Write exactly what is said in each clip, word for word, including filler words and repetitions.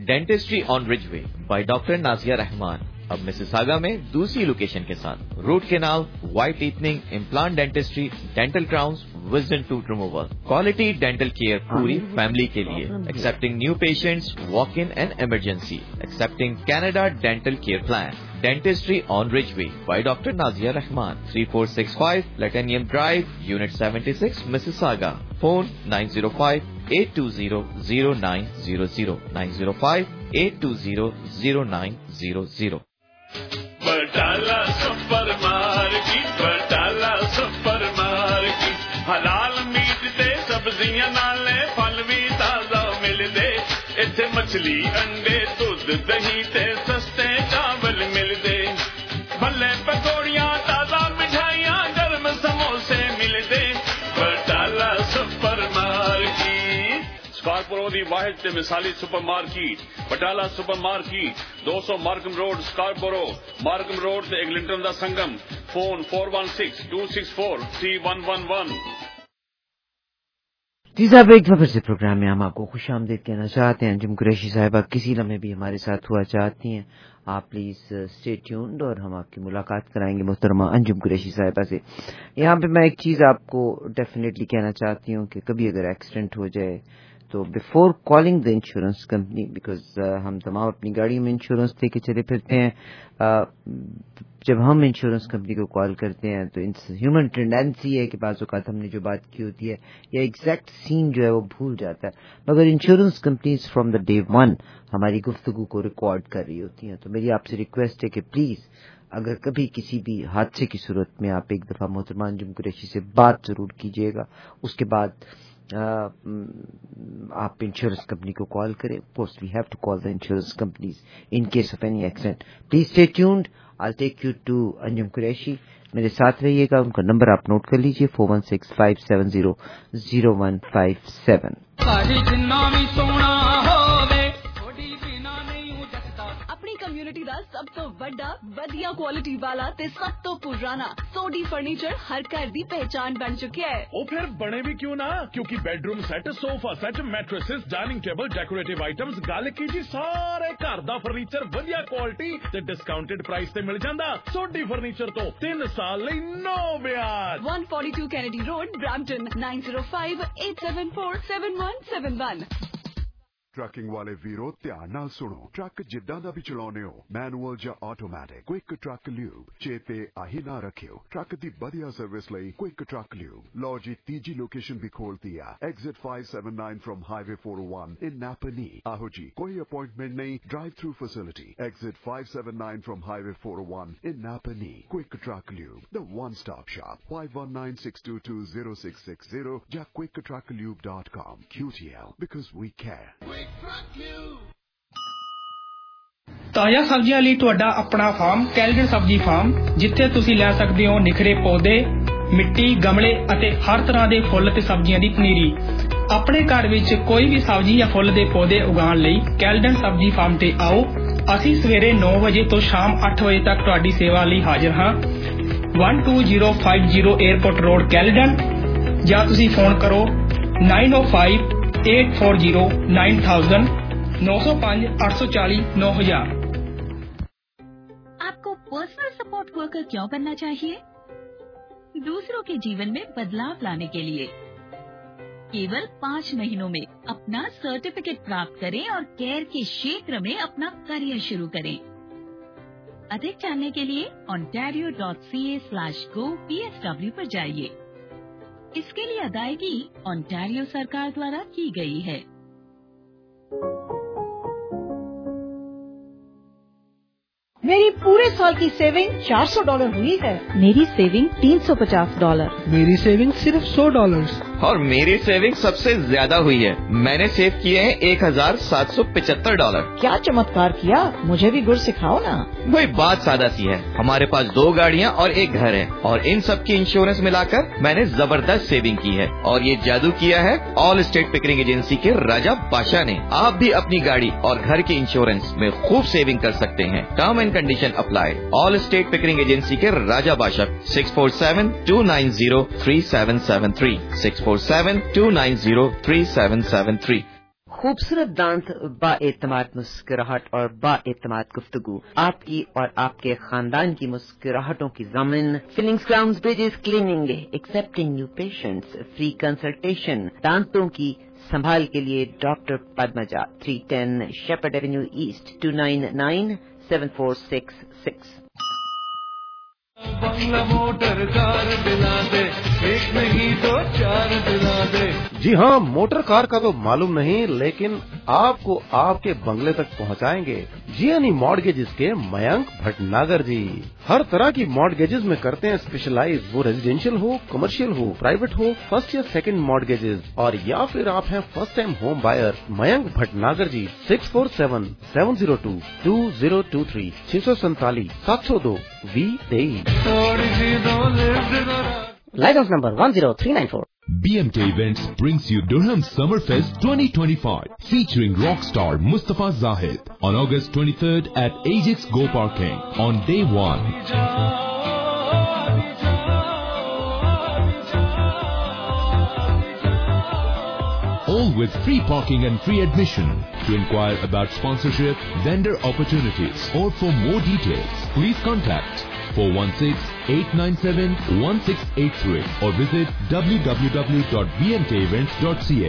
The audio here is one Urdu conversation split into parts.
Dentistry on Ridgeway by doctor Nazia Rahman अब मिसिसागा में दूसरी लोकेशन के साथ root canal, white teething, implant dentistry, dental crowns, wisdom tooth removal, quality dental care पूरी फैमिली के लिए, accepting new patients, walk in and emergency, accepting Canada dental care plan. Dentistry on Ridgeway by Doctor Nazia Rahman, three four six five Platinum Drive, Unit seventy-six, Mississauga. Phone nine zero five, eight two zero, zero nine zero zero, nine zero five, eight two zero, zero nine zero zero. Batala supermarket, Batala supermarket, हलाल मीट ते सब्जियां नाले फल भी ताजा मिलदे, इत्थे मछली, अंडे, दूध, दही ते सस्ते चावल मिलदे, भले पकौड़ियां, ताजा मिठाइयां, गर्म समोसे मिलदे, बटाला सुपर मार्केट. स्कार्पोरो दी वाहिद ते मिसाली supermarket, Batala supermarket, दो सौ Markham Road, Scarborough, Markham Road ते एग्लिंटन दा संगम. Phone four one six, two six four, three one one one. जी साहब, एक बार फिर से प्रोग्राम में हम आपको खुश आमदीद कहना चाहते हैं. अंजुम कुरैशी साहिबा किसी लम्हे भी हमारे साथ हुआ चाहती हैं, आप प्लीज स्टे ट्यून्ड और हम आपकी मुलाकात कराएंगे मुहतरमा अंजुम कुरैशी साहिबा से. यहाँ पे मैं एक चीज आपको डेफिनेटली कहना चाहती हूँ कि कभी अगर एक्सीडेंट हो जाए तो before calling the insurance company, because हम तमाम अपनी गाड़ी में इंश्योरेंस लेके चले फिरते हैं, uh, जब हम इंश्योरेंस कंपनी को कॉल करते हैं तो ह्यूमन टेंडेंसी है कि बाज़ औक़ात हमने जो बात की होती है या एग्जैक्ट सीन जो है वो भूल जाता है, मगर insurance companies from the day one हमारी गुफ्तगू को रिकॉर्ड कर रही होती हैं. तो मेरी आपसे रिक्वेस्ट है कि प्लीज़ अगर कभी किसी भी हादसे की सूरत में आप एक दफ़ा मोहतरमा अंजुम कुरैशी से बात ज़रूर कीजिएगा, उसके बाद Uh, आप इंश्योरेंस कंपनी को कॉल करें. Of course we have to call the insurance companies in case of any accident. Please stay tuned. I will take you to Anjum Qureshi. मेरे साथ रहिएगा. उनका नंबर आप नोट कर लीजिए four one six, five seven zero, zero one five seven. Community ਦਾ ਸਭ ਤੋਂ ਵੱਡਾ ਵਧੀਆ ਕੁਆਲਿਟੀ ਵਾਲਾ ਤੇ ਸਭ ਤੋਂ ਪੁਰਾਣਾ ਸੋਡੀ ਫਰਨੀਚਰ ਹਰ ਘਰ ਦੀ ਪਹਿਚਾਨ ਬਣ ਚੁੱਕਿਆ ਹੈ. ਉਹ ਫਿਰ ਬਣੇ ਵੀ ਕਿਉਂ ਨਾ, ਕਿਉਂਕਿ bedroom set, sofa set, mattresses, dining table, decorative items, ਗੱਲ ਕੀ ਜੀ ਸਾਰੇ ਘਰ ਦਾ ਫਰਨੀਚਰ ਵਧੀਆ ਕੁਆਲਿਟੀ ਤੇ ਡਿਸਕਾਊਂਟਡ ਪ੍ਰਾਈਸ ਤੇ ਮਿਲ ਜਾਂਦਾ. ਸੋਡੀ ਫਰਨੀਚਰ ਤੋਂ ਤਿੰਨ ਸਾਲ ਲਈ ਨੋ ਵਿਆਜ. one forty-two Kennedy Road, Brampton nine zero five, eight seven four, seven one seven one. Trucking ਵਾਲੇ ਵੀਰੋ ਧਿਆਨ ਨਾਲ ਸੁਣੋ. ਟਰੱਕ ਜਿੱਦਾਂ ਦਾ ਵੀ ਚਲਾਉਨੇ ਹੋ, ਮੈਨੂਅਲ ਜਾਂ ਆਟੋਮੈਟਿਕ, ਕੁਇਕ ਟਰੱਕ ਲਿਊਬ ਚੇਤੇ ਆਹੀ ਨਾ ਰੱਖਿਓ. ਟਰੱਕ ਦੀ ਵਧੀਆ ਸਰਵਿਸ ਲਈ ਕੁਇਕ ਟਰੱਕ ਲਿਊਬ. ਲਓ ਜੀ, ਤੀਜੀ ਲੋਕੇਸ਼ਨ ਵੀ ਖੋਲਤੀ ਆ, exit five seven nine from highway four oh one in Napanee. ਆਹੋ ਜੀ, ਕੋਈ ਅਪਾਇੰਟਮੈਂਟ ਨਹੀਂ, drive through facility. Exit five seven nine from highway four oh one in Napanee. Quick Truck Lube, the one stop shop. five one nine, six two two, zero six six zero ਜਾਂ quick truck lube dot com. Q T L, because we care. ਤਾਜ਼ਾ ਸਬਜ਼ੀਆਂ ਲਈ ਤੁਹਾਡਾ ਆਪਣਾ ਫਾਰਮ ਕੈਲਡਨ ਸਬਜ਼ੀ ਫਾਰਮ, ਜਿੱਥੇ ਤੁਸੀਂ ਲੈ ਸਕਦੇ ਹੋ ਨਿਖਰੇ ਪੌਦੇ, ਮਿੱਟੀ, ਗਮਲੇ ਅਤੇ ਹਰ ਤਰ੍ਹਾਂ ਦੇ ਫੁੱਲ ਤੇ ਸਬਜ਼ੀਆਂ ਦੀ ਪਨੀਰੀ. ਆਪਣੇ ਘਰ ਵਿੱਚ ਕੋਈ ਵੀ ਸਬਜ਼ੀ ਜਾਂ ਫੁੱਲ ਦੇ ਪੌਦੇ ਉਗਾਉਣ ਲਈ ਕੈਲਡਨ ਸਬਜ਼ੀ ਫਾਰਮ ਤੇ ਆਓ. ਅਸੀਂ ਸਵੇਰੇ nine ਵਜੇ ਤੋਂ ਸ਼ਾਮ eight ਵਜੇ ਤੱਕ ਤੁਹਾਡੀ ਸੇਵਾ ਲਈ ਹਾਜ਼ਰ ਹਾਂ. one two zero five zero airport road Caledon, ਜਾਂ ਤੁਸੀਂ ਫੋਨ ਕਰੋ nine oh five, eight four zero, nine thousand, nine oh five, eight four zero, nine thousand. आपको पर्सनल सपोर्ट वर्कर क्यों बनना चाहिए? दूसरों के जीवन में बदलाव लाने के लिए. केवल पाँच महीनों में अपना सर्टिफिकेट प्राप्त करें और केयर के क्षेत्र में अपना करियर शुरू करें. अधिक जानने के लिए ontario dot c a slash go p s w पर जाइए. इसके लिए अदायगी ओंटारियो सरकार द्वारा की गई है. मेरी पूरे साल की सेविंग चार सौ डॉलर हुई है. मेरी सेविंग तीन सौ पचास डॉलर. मेरी सेविंग सिर्फ सौ डॉलर. और मेरी सेविंग सबसे ज्यादा हुई है. मैंने सेव किए हैं एक हजार सात सौ पिछहत्तर डॉलर. क्या चमत्कार किया, मुझे भी गुर सिखाओ ना. वही बात सादा सी है. हमारे पास दो गाड़ियाँ और एक घर है और इन सब की इंश्योरेंस मिलाकर मैंने जबरदस्त सेविंग की है. और ये जादू किया है ऑल स्टेट पिकरिंग एजेंसी के राजा बादशाह ने. आप भी अपनी गाड़ी और घर की इंश्योरेंस में खूब सेविंग कर सकते हैं. Term and condition apply. Allstate Pickering agency के राजा बादशाह. six four seven, two nine zero, three seven seven three six four seven, two nine zero, three seven seven three. خوبصورت دانت، با اعتماد مسکراہٹ اور با اعتماد گفتگو، آپ کی اور آپ کے خاندان کی مسکراہٹوں کی ضامن. Fillings crowns bridges cleaning, accepting new patients, free consultation. دانتوں کی سنبھال کے لیے doctor Padmaja, three ten Sheppard Avenue East, two nine nine seven four six six. بنگلہ موٹر کار دلا دے، ایک نہیں دو چار دلا دے. جی ہاں، موٹر کار کا تو معلوم نہیں، لیکن آپ کو آپ کے بنگلے تک پہنچائیں گے جی اینی مارگیجز کے میانک بھٹناگر جی. ہر طرح کی مارگیجز میں کرتے ہیں اسپیشلائز، وہ ریزیڈینشیل ہو، کمرشل ہو، پرائیویٹ ہو، فرسٹ یا سیکنڈ مارگیجز، اور یا پھر آپ ہیں first time home buyer. Mayank Bhatnagar ji, six four seven seven zero two two zero two three, چھ سو سینتالیس سات سو دو وی تیئیس. Lighthouse number one zero three nine four. B M K Events brings you Durham Summerfest twenty twenty-five, featuring rockstar Mustafa Zahid on August twenty-third at Ajax Go Parking on day one. All with free parking and free admission. To inquire about sponsorship, vendor opportunities, or for more details, please contact four one six, eight nine seven, one six eight three or visit w w w dot b m k events dot c a.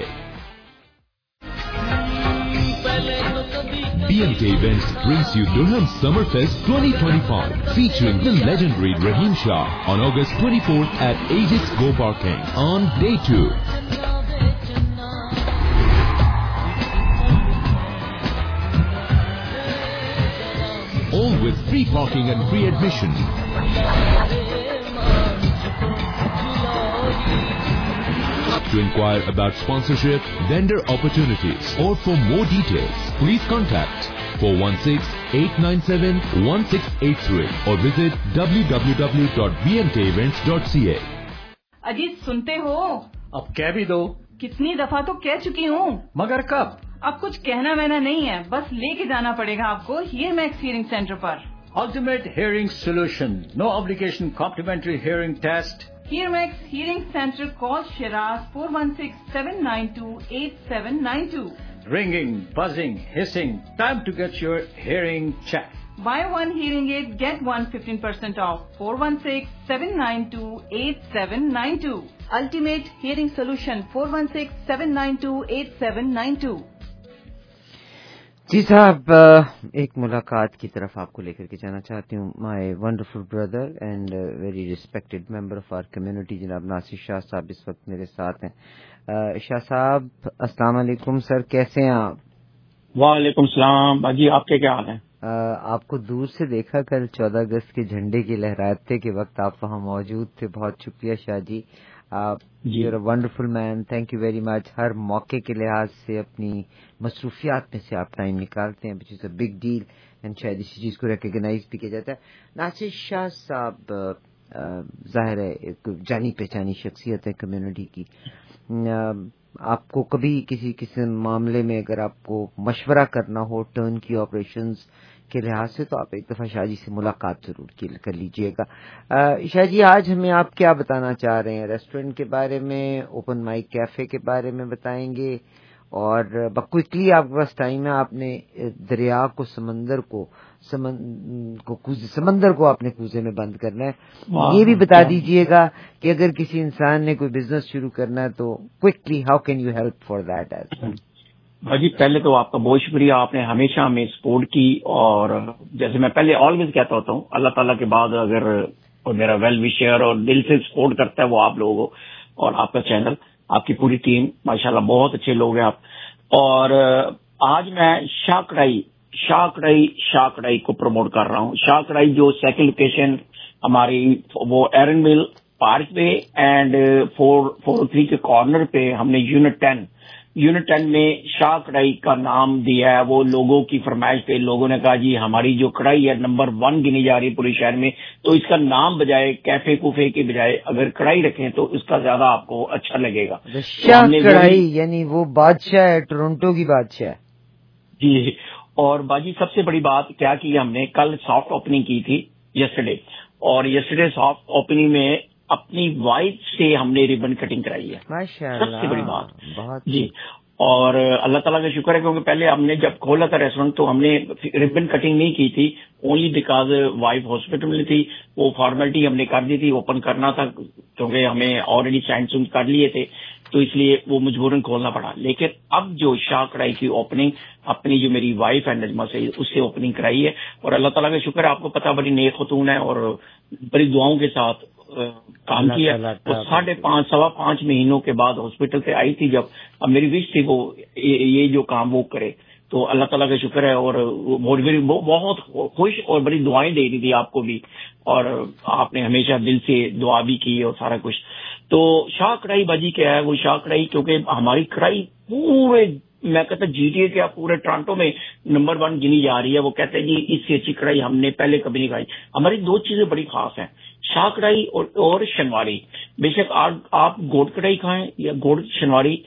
B M K Events brings you Durham Summerfest twenty twenty-five, featuring the legendary Raheem Shah on August twenty-fourth at Ajax Go Parking on day two. All with free parking and free admission. To inquire about sponsorship, vendor opportunities, or for more details, please contact four one six, eight nine seven, one six eight three or visit w w w dot b m k events dot c a. Ajit सुनते हो? अब कह भी दो. कितनी दफा तो कह चुकी हूँ. मगर कब? अब कुछ कहना वहना नहीं है, बस लेके जाना पड़ेगा आपको हियर मैक्स हियरिंग सेंटर पर. Ultimate Hearing Solution. No obligation complimentary hearing test. Hear Max Hearing Center. Call Shiraz four one six, seven nine two, eight seven nine two. Ringing, buzzing, hissing. Time to get your hearing checked. Buy one hearing aid, get one fifteen percent off. four one six, seven nine two, eight seven nine two. Ultimate Hearing Solution. four one six, seven nine two, eight seven nine two. جی صاحب، ایک ملاقات کی طرف آپ کو لے کر کے جانا چاہتی ہوں. My wonderful brother and very respected member of our community جناب ناصر شاہ صاحب اس وقت میرے ساتھ ہیں. شاہ صاحب السلام علیکم سر، کیسے ہیں آپ؟ وعلیکم السلام باجی، آپ کے کیا حال ہیں؟ آپ کو دور سے دیکھا کل چودہ اگست کے جھنڈے کے لہراتے کے وقت آپ وہاں موجود تھے. بہت شکریہ شاہ جی، آپ you are a wonderful man. Thank you very much. ہر موقع کے لحاظ سے اپنی مصروفیات میں سے آپ ٹائم نکالتے ہیں، which is a big deal, and شاید اسی چیز کو ریکگنائز بھی کیا جاتا ہے. ناصر شاہ صاحب ظاہر ہے ایک جانی پہچانی شخصیت ہے کمیونٹی کی. آپ کو کبھی کسی کسی معاملے میں اگر آپ کو مشورہ کرنا ہو ٹرن کی آپریشنز کے لحاظ سے تو آپ ایک دفعہ شاہ جی سے ملاقات ضرور کر لیجئے گا. شاہ جی آج ہمیں آپ کیا بتانا چاہ رہے ہیں؟ ریسٹورینٹ کے بارے میں، اوپن مائک کیفے کے بارے میں بتائیں گے، اور کوئکلی آپ کے پاس ٹائم ہے. آپ نے دریا کو سمندر کو سمندر کو اپنے کوزے میں بند کرنا ہے. یہ بھی بتا دیجئے گا کہ اگر کسی انسان نے کوئی بزنس شروع کرنا ہے تو quickly how can you help for that as well? جی پہلے تو آپ کا بہت شکریہ، آپ نے ہمیشہ ہمیں سپورٹ کی، اور جیسے میں پہلے آلویز کہتا ہوتا ہوں، اللہ تعالیٰ کے بعد اگر میرا ویل وشر اور دل سے سپورٹ کرتا ہے وہ آپ لوگوں اور آپ کا چینل، آپ کی پوری ٹیم، ماشاءاللہ بہت اچھے لوگ ہیں آپ. اور آج میں شاہ کڑھائی شاہ کڑھائی شاہ کڑھائی کو پروموٹ کر رہا ہوں. شاہ کڑھائی جو سیکنڈ لوکیشن ہماری وہ ایرن مل پارک پہ اینڈ فور فور تھری کے کارنر پہ ہم نے یونٹ ٹین یونٹ ٹین میں شاہ کڑھائی کا نام دیا ہے. وہ لوگوں کی فرمائش پہ لوگوں نے کہا جی ہماری جو کڑھائی ہے نمبر ون گنی جا رہی ہے پورے شہر میں، تو اس کا نام بجائے کیفے کوفے کے بجائے اگر کڑھائی رکھیں تو اس کا زیادہ آپ کو اچھا لگے گا. شاہ کڑھائی یعنی وہ بادشاہ ہے، ٹورنٹو کی بادشاہ. جی، اور باجی سب سے بڑی بات کیا کی، ہم نے کل سافٹ اوپننگ کی تھی یسٹرڈے، اور یسٹرڈے سافٹ اوپننگ میں اپنی وائف سے ہم نے ریبن کٹنگ کرائی ہے. ماشاءاللہ، سب سے بڑی بات. بہت جی، اور اللہ تعالیٰ کا شکر ہے کیونکہ پہلے ہم نے جب کھولا تھا ریسٹورینٹ تو ہم نے ربن کٹنگ نہیں کی تھی, اونلی بیکاز وائف ہاسپٹل میں تھی, وہ فارمیلٹی ہم نے کر دی تھی, اوپن کرنا تھا کیونکہ ہمیں آلریڈی سائنس کر لیے تھے تو اس لیے وہ مجبوراً کھولنا پڑا. لیکن اب جو شاہ کڑھائی کی اوپننگ اپنی جو میری وائف ہے نجمہ سے اس سے اوپننگ کرائی ہے, اور اللہ تعالیٰ کا شکر ہے, آپ کو پتا بڑی نیک خاتون ہے اور بڑی دعاؤں کے ساتھ کام کیا. وہ ساڑھے پانچ سوا پانچ مہینوں کے بعد ہاسپٹل سے آئی تھی, جب اب میری وش تھی وہ یہ جو کام وہ کرے, تو اللہ تعالیٰ کا شکر ہے. اور بہت خوش اور بڑی دعائیں دے رہی تھی آپ کو بھی, اور آپ نے ہمیشہ دل سے دعا بھی کی اور سارا کچھ. تو شاہ کڑھائی باجی کیا ہے, وہ شاہ کڑھائی کیونکہ ہماری کڑھائی پورے میں کہتا جی ٹی اے کے پورے ٹورانٹو میں نمبر ون گنی جا رہی ہے. وہ کہتے ہیں جی اس سے اچھی کڑھائی ہم نے پہلے کبھی نہیں کھائی. ہماری دو چیزیں بڑی خاص ہیں, شاہ کڑھائی اور, اور شنواری. بے شک آپ گوٹ کڑھائی کھائیں یا گوٹ شنواری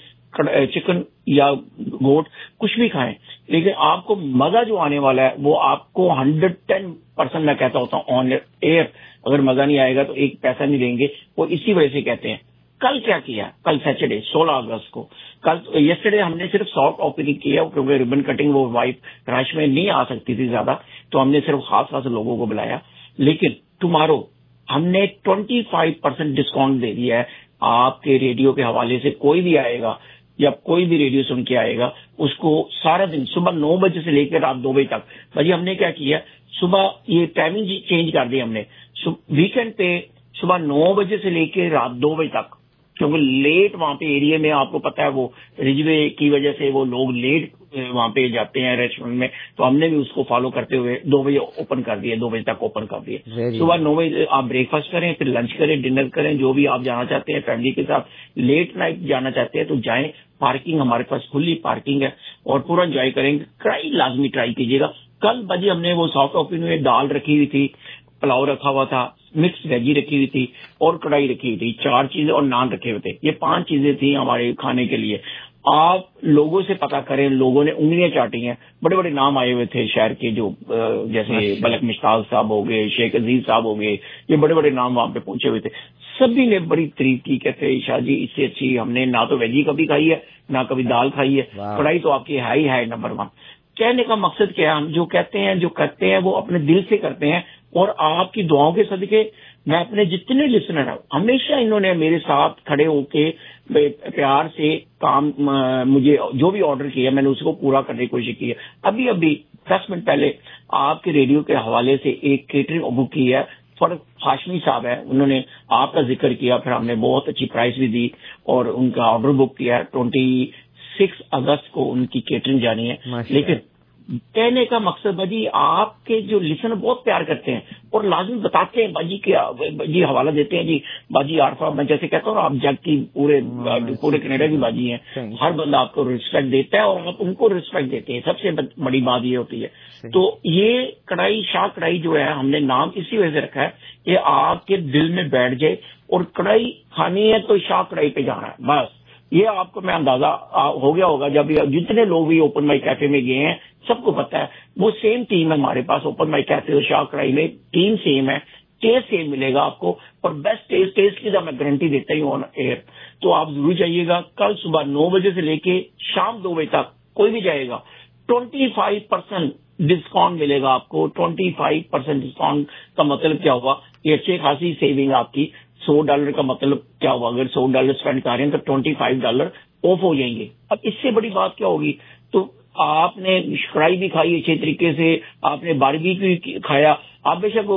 چکن یا گوٹ کچھ بھی کھائیں, لیکن آپ کو مزہ جو آنے والا ہے وہ آپ کو ہنڈریڈ ٹین پرسینٹ میں کہتا ہوتا ہوں آن ایئر, اگر مزہ نہیں آئے گا تو ایک پیسہ نہیں دیں گے. وہ اسی وجہ سے کہتے ہیں. کل کیا کیا, کل سیٹرڈے سولہ اگست کو, کل یسٹرڈے ہم نے صرف سافٹ اوپننگ کیا کیونکہ ربن کٹنگ وہ وائف رش میں نہیں آ سکتی تھی زیادہ, تو ہم نے صرف خاص خاص لوگوں کو بلایا. لیکن ٹمارو ہم نے ٹوینٹی فائیو پرسینٹ ڈسکاؤنٹ دے دیا ہے. آپ کے ریڈیو کے حوالے سے کوئی بھی آئے گا یا کوئی بھی ریڈیو سن کے آئے گا اس کو سارا دن صبح نو بجے سے لے کے رات دو بجے تک. بھائی ہم نے کیا کیا, صبح یہ ٹائمنگ چینج کر دی ہم نے. ویکینڈ پہ صبح نو بجے سے لے کے رات دو بجے تک, کیونکہ لیٹ وہاں پہ ایریا میں آپ کو پتا ہے وہ رجوے کی وجہ سے وہ لوگ لیٹ وہاں پہ جاتے ہیں ریسٹورینٹ میں, تو ہم نے بھی اس کو فالو کرتے ہوئے دو بجے اوپن کر دیے, دو بجے تک اوپن کر دیے. صبح نو بجے آپ بریک فاسٹ کریں, پھر لنچ کریں, ڈنر کریں, جو بھی آپ جانا چاہتے ہیں فیملی کے ساتھ. لیٹ نائٹ جانا چاہتے ہیں تو جائیں, پارکنگ ہمارے پاس کھلی پارکنگ ہے, اور پورا انجوائے کریں گے. ٹرائی لازمی ٹرائی کیجیے گا. کل بجے ہم نے وہ سافٹ اوپن میں دال رکھی ہوئی تھی, پلاؤ رکھا ہوا تھا, مکس ویجی رکھی ہوئی تھی, اور کڑھائی رکھی ہوئی تھی, چار چیزیں اور نان رکھے ہوئے تھے. یہ پانچ چیزیں تھیں ہمارے کھانے کے لیے. آپ لوگوں سے پتا کریں, لوگوں نے انگلیاں چاٹی ہیں. بڑے بڑے نام آئے ہوئے تھے شہر کے, جو جیسے ملک مشتاق صاحب ہو گئے, شیخ عزیز صاحب ہو گئے, یہ بڑے بڑے نام وہاں پہ پہنچے ہوئے تھے. سبھی نے بڑی تعریف کی, کہتے ہیں شاہ جی اس سے اچھی ہم نے نہ تو ویجی کبھی کھائی ہے نہ کبھی دال کھائی ہے. کڑھائی تو آپ کی ہے ہی ہے نمبر ون. کہنے کا مقصد کیا ہے, ہم جو کہتے ہیں جو کرتے ہیں وہ اپنے دل سے کرتے ہیں, اور آپ کی دعاؤں کے صدقے میں اپنے جتنے لسنر ہیں ہمیشہ انہوں نے میرے ساتھ کھڑے ہو کے پیار سے کام, مجھے جو بھی آرڈر کیا میں نے اس کو پورا کرنے کی کوشش کی ہے. ابھی ابھی دس منٹ پہلے آپ کے ریڈیو کے حوالے سے ایک کیٹرنگ بک کی ہے, فرق ہاشمی صاحب ہے, انہوں نے آپ کا ذکر کیا, پھر ہم نے بہت اچھی پرائز بھی دی اور ان کا آرڈر بک کیا. ٹوینٹی سکس اگست کو ان کی کیٹرنگ جانی ہے. لیکن کہنے کا مقصد باجی آپ کے جو لسنر بہت پیار کرتے ہیں اور لازمی بتاتے ہیں باجی کے جی حوالہ دیتے ہیں, جی باجی عارفہ, میں جیسے کہتا ہوں آپ جگ کی پورے پورے کینیڈا کی باجی ہیں, ہر بندہ آپ کو ریسپیکٹ دیتا ہے اور آپ ان کو ریسپیکٹ دیتے ہیں. سب سے بڑی بات یہ ہوتی ہے. تو یہ کڑھائی شاہ کڑھائی جو ہے ہم نے نام اسی وجہ سے رکھا ہے کہ آپ کے دل میں بیٹھ جائے, اور کڑھائی کھانی ہے تو شاہ کڑھائی پہ جانا ہے بس. یہ آپ کو میں اندازہ ہو گیا ہوگا, جب جتنے لوگ بھی اوپن مائک کیفے میں گئے ہیں سب کو پتا ہے وہ سیم ٹیم ہے ہمارے پاس. اوپن مائک کیفے اور شاہ کڑھائی میں ٹیم سیم ہے, ٹیسٹ سیم ملے گا آپ کو, اور بیسٹ ٹیسٹ ٹیسٹ کی میں گارنٹی دیتا ہی ہوں آن ایئر. تو آپ ضرور جائیے گا. کل صبح نو بجے سے لے کے شام دو بجے تک کوئی بھی جائے گا, ٹوینٹی فائیو پرسینٹ ڈسکاؤنٹ ملے گا آپ کو. ٹوینٹی فائیو پرسینٹ ڈسکاؤنٹ کا مطلب کیا ہوا, یہ اچھی خاصی سیونگ آپ کی. سو ڈالر کا مطلب کیا ہوا, اگر سو ڈالر اسپینڈ کر رہے ہیں تو ٹوینٹی فائیو ڈالر آف ہو جائیں گے. اب اس سے بڑی بات کیا ہوگی. تو آپ نے کڑھائی بھی کھائی اچھے طریقے سے, آپ نے باربی بھی کھایا, آپ بے شک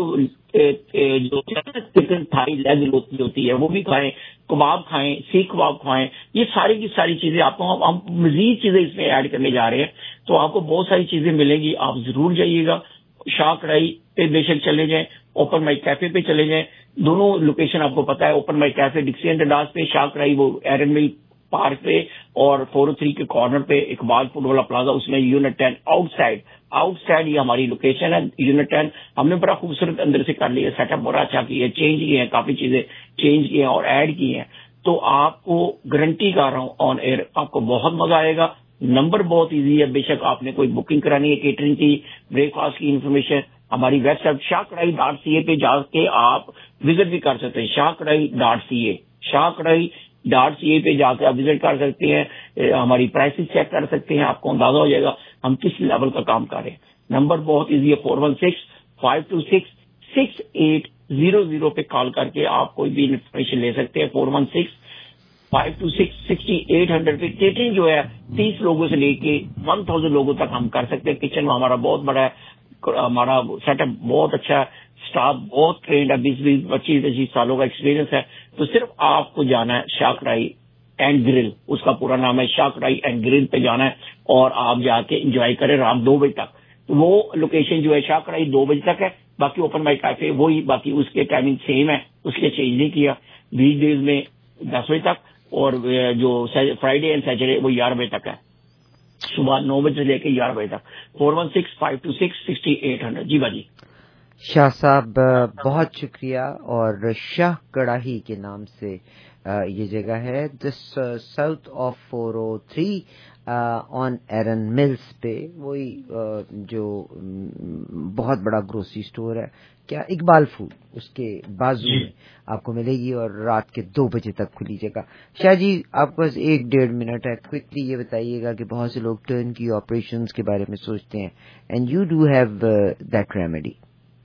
جو چکن تھائی لیگ ہوتی ہے وہ بھی کھائیں, کباب کھائیں, سیخ کباب کھائیں. یہ ساری کی ساری چیزیں آپ کو ہم مزید چیزیں اس میں ایڈ کرنے جا رہے ہیں, تو آپ کو بہت ساری چیزیں ملیں گی. آپ ضرور جائیے گا. شاہ کڑھائی پہ بے شک چلے جائیں, اوپن مائک کیفے پہ چلے جائیں. دونوں لوکیشن آپ کو پتا ہے, open mic cafe Dixie and ڈاس پہ, شاہ کڑھائی وہ ایرن مل پارک پہ, اور فور او تھری کے کارنر پہ اقبال فوڈ والا پلازا, اس میں یونٹ ٹین آؤٹ سائڈ آؤٹ سائڈ یہ ہماری لوکیشن ہے. یونٹ ٹین ہم نے بڑا خوبصورت اندر سے کر لیا, سیٹ اپ بڑا اچھا کیا ہے, چینج کیے ہیں, کافی چیزیں چینج کی ہیں اور ایڈ کی ہیں. تو آپ کو گارنٹی کر رہا ہوں آن ایئر آپ کو بہت مزہ آئے گا. نمبر بہت ایزی ہے, بے شک آپ نے کوئی بکنگ کرانی ہے کیٹرنگ کی, بریک فاسٹ کی انفارمیشن, ہماری website Shah Karahi dot سی اے پہ جا کے آپ وزٹ بھی کر سکتے ہیں. شاہ کڑھائی ڈاٹ سی اے, شاہ کڑھائی ڈاٹ سی اے پہ جا کے آپ وزٹ کر سکتے ہیں, ہماری پرائسز چیک کر سکتے ہیں, آپ کو اندازہ ہو جائے گا ہم کس لیول کا کام کر رہے ہیں. نمبر بہت ایزی ہے, four one six five two six six eight zero zero پہ کال کر کے آپ کوئی بھی انفارمیشن لے سکتے ہیں. Four one six five two six sixty eight hundred پہ کیٹرنگ جو ہے تیس لوگوں سے لے کے ون تھاؤزینڈ لوگوں تک ہم کر سکتے ہیں. کچن میں ہمارا بہت بڑا ہے, ہمارا سیٹ اپ بہت اچھا ہے, اسٹاف بہت ٹرینڈ ہے, بیس بیس پچیس پچیس سالوں کا ایکسپیرینس ہے. تو صرف آپ کو جانا ہے شاہ کڑھائی اینڈ گرل, اس کا پورا نام ہے شاہ کڑھائی اینڈ گرل پہ جانا ہے اور آپ جا کے انجوائے کریں رات دو بجے تک. وہ لوکیشن جو ہے شاہ کڑھائی دو بجے تک ہے, باقی اوپن مائک کیفے وہی, باقی اس کے ٹائمنگ سیم ہے, اس کے چینج نہیں کیا. ویک ڈیز میں دس بجے تک اور جو فرائیڈے اینڈ سیٹرڈے وہ گیارہ بجے تک ہے, صبح نو بجے سے لے کے گیارہ بجے تک. Four one six five two six sixty eight hundred. جی باجی شاہ صاحب بہت شکریہ. اور شاہ کڑاہی کے نام سے یہ جگہ ہے, this south of four O three on Erin mills پہ, وہی جو بہت بڑا گروسری اسٹور ہے کیا اقبال فوڈ, اس کے بازو میں آپ کو ملے گی اور رات کے دو بجے تک کھلی جگہ. شاہ جی آپ کے پاس ایک ڈیڑھ منٹ ہے, کوئکلی یہ بتائیے گا کہ بہت سے لوگ ٹرن کی آپریشنز کے بارے میں سوچتے ہیں, and you do have that remedy.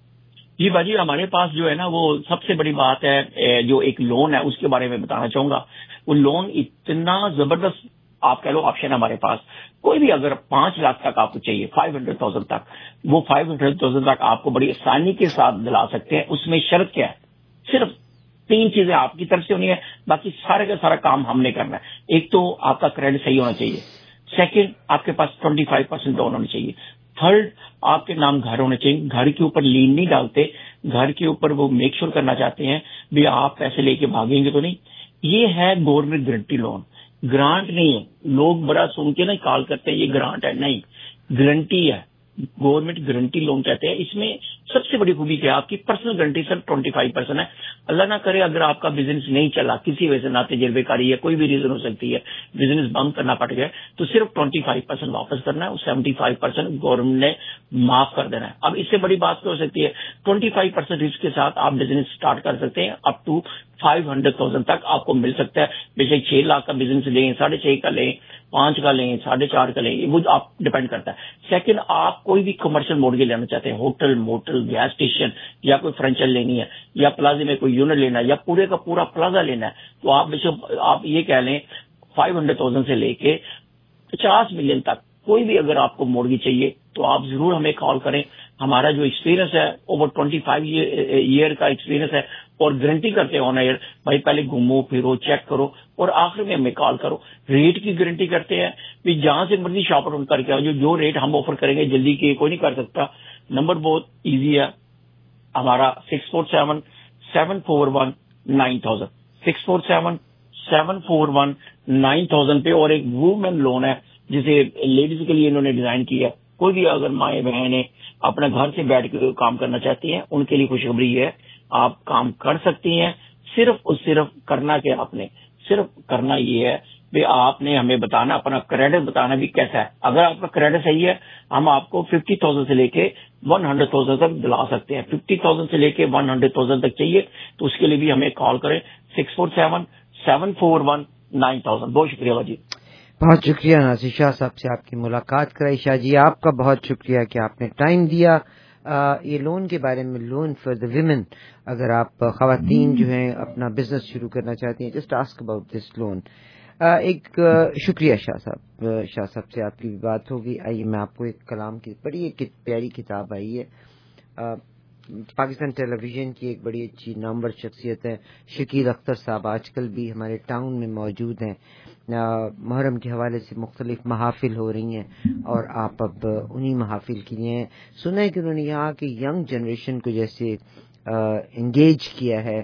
جی باجی ہمارے پاس جو ہے نا وہ سب سے بڑی بات ہے جو ایک لون ہے اس کے بارے میں بتانا چاہوں گا. وہ لون اتنا زبردست آپ کہہ لو آپشن ہمارے پاس, کوئی بھی اگر پانچ لاکھ تک آپ کو چاہیے, فائیو ہنڈریڈ تھاؤزینڈ تک, وہ فائیو ہنڈریڈ تھاؤزینڈ تک آپ کو بڑی آسانی کے ساتھ دلا سکتے ہیں. اس میں شرط کیا ہے, صرف تین چیزیں آپ کی طرف سے ہونی ہے, باقی سارے کا سارا کام ہم نے کرنا ہے. ایک تو آپ کا کریڈٹ صحیح ہونا چاہیے, سیکنڈ آپ کے پاس ٹوئنٹی فائیو پرسینٹ ڈاؤن ہونی چاہیے, تھرڈ آپ کے نام گھر ہونے چاہیے. گھر کے اوپر لین نہیں ڈالتے, گھر کے اوپر وہ میک شور کرنا چاہتے ہیں بھی آپ پیسے لے کے بھاگیں گے تو نہیں. یہ ہے گورنمنٹ گارنٹی لون, گرانٹ نہیں ہے. لوگ بڑا سن کے نا کال کرتے ہیں یہ گرانٹ ہے, نہیں, گارنٹی ہے. گورنمنٹ گارنٹی لون کہتے ہیں. اس میں سب سے بڑی خوبی کیا ہے, آپ کی پرسنل گارنٹی صرف ٹوئنٹی فائیو پرسینٹ ہے. اللہ نہ کرے اگر آپ کا بزنس نہیں چلا, کسی وجہ سے نہ تجربے کاری ہے, کوئی بھی ریزن ہو سکتی ہے, بزنس بند کرنا پڑ گیا, تو صرف ٹوئنٹی فائیو پرسینٹ واپس کرنا ہے, سیونٹی فائیو پرسینٹ گورنمنٹ نے معاف کر دینا ہے. اب اس سے بڑی بات کیا ہو سکتی ہے, ٹوئنٹی فائیو پرسینٹ رسک کے ساتھ آپ بزنس اسٹارٹ کر سکتے ہیں. Up to five hundred thousand تک آپ کو مل سکتا ہے. بے شک چھ لاکھ کا بزنس لیں, ساڑھے چھ کا لیں, پانچ کا لیں, ساڑھے چار کا لیں, وہ آپ ڈپینڈ کرتا ہے. سیکنڈ, آپ کوئی بھی کمرشل مورگیج لینا چاہتے ہیں, ہوٹل, موٹل, گیس اسٹیشن یا کوئی فرنیچر لینی ہے, یا پلازے میں کوئی یونٹ لینا ہے, یا پورے کا پورا پلازا لینا ہے, تو آپ بے شک آپ یہ کہہ لیں فائیو ہنڈریڈ تھاؤزینڈ سے لے کے پچاس ملین تک کوئی بھی اگر آپ کو مورگیج چاہیے تو آپ ضرور ہمیں کال کریں. ہمارا جو ایکسپیرینس ہے اوور ٹوئنٹی فائیو ایئر کا ایکسپیرینس ہے, اور گارنٹی کرتے ہیں آن ایئر, بھائی پہلے گھومو پھرو چیک کرو اور آخر میں ہمیں کال کرو. ریٹ کی گارنٹی کرتے ہیں, بھی جہاں سے مرضی شاپ آؤٹ کر کے آؤ, جو جو ریٹ ہم آفر کریں گے جلدی کے کوئی نہیں کر سکتا. نمبر بہت ایزی ہے ہمارا, six four seven seven four one nine thousand, six four seven seven four one nine thousand پہ. اور ایک وومن لون ہے جسے لیڈیز کے لیے انہوں نے ڈیزائن کیا ہے. کوئی بھی اگر مائیں بہنیں اپنے گھر سے بیٹھ کے کام کرنا چاہتی ہیں ان کے لیے خوشخبری ہے, آپ کام کر سکتی ہیں. صرف اور صرف کرنا کیا, آپ نے صرف کرنا یہ ہے کہ آپ نے ہمیں بتانا, اپنا کریڈٹ بتانا بھی کیسا ہے. اگر آپ کا کریڈٹ صحیح ہے ہم آپ کو ففٹی تھاؤزینڈ سے لے کے ون ہنڈریڈ تھاؤزینڈ تک دلا سکتے ہیں. ففٹی تھاؤزینڈ سے لے کے ون ہنڈریڈ تھاؤزینڈ تک چاہیے تو اس کے لیے بھی ہمیں کال کریں, six four seven seven four one nine thousand. بہت شکریہ باجی. بہت شکریہ ناصر شاہ صاحب سے آپ کی ملاقات کرائی. شاہ جی آپ کا بہت شکریہ کہ آپ نے ٹائم دیا. آ, یہ لون کے بارے میں, لون فار دا ویمن, اگر آپ خواتین جو ہیں اپنا بزنس شروع کرنا چاہتی ہیں, just ask about this loan. ایک شکریہ شاہ صاحب, شاہ صاحب سے آپ کی بھی بات ہوگی. آئیے میں آپ کو ایک کلام کی بڑی ایک پیاری کتاب آئی ہے, پاکستان ٹیلی ویژن کی ایک بڑی اچھی نامور شخصیت ہے شکیل اختر صاحب, آج کل بھی ہمارے ٹاؤن میں موجود ہیں. محرم کے حوالے سے مختلف محافل ہو رہی ہیں اور آپ اب انہی محافل کے لیے ہیں. سنا ہے کہ انہوں نے یہاں کی ینگ جنریشن کو جیسے انگیج کیا ہے.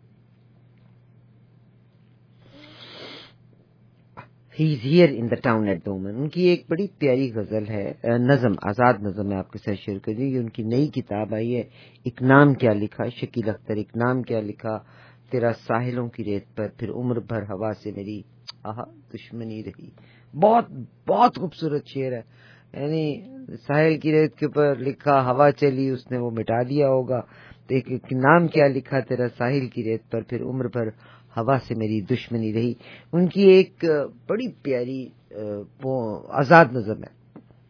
He is here in the town at the moment. ان کی ایک بڑی پیاری غزل ہے, نظم, آزاد نظم میں آپ کے ساتھ شیئر کر دوں. یہ ان کی نئی کتاب آئی ہے, ایک نام کیا لکھا. شکیل اختر, ایک نام کیا لکھا تیرا ساحلوں کی ریت پر, پھر عمر بھر ہوا سے میری آہا دشمنی رہی. بہت بہت خوبصورت شعر ہے. یعنی ساحل کی ریت کے اوپر لکھا, ہوا چلی اس نے وہ مٹا دیا ہوگا. تو ایک, ایک نام کیا لکھا تیرا ساحل کی ریت پر, پھر عمر بھر ہوا سے میری دشمنی رہی. ان کی ایک بڑی پیاری آزاد نظم ہے.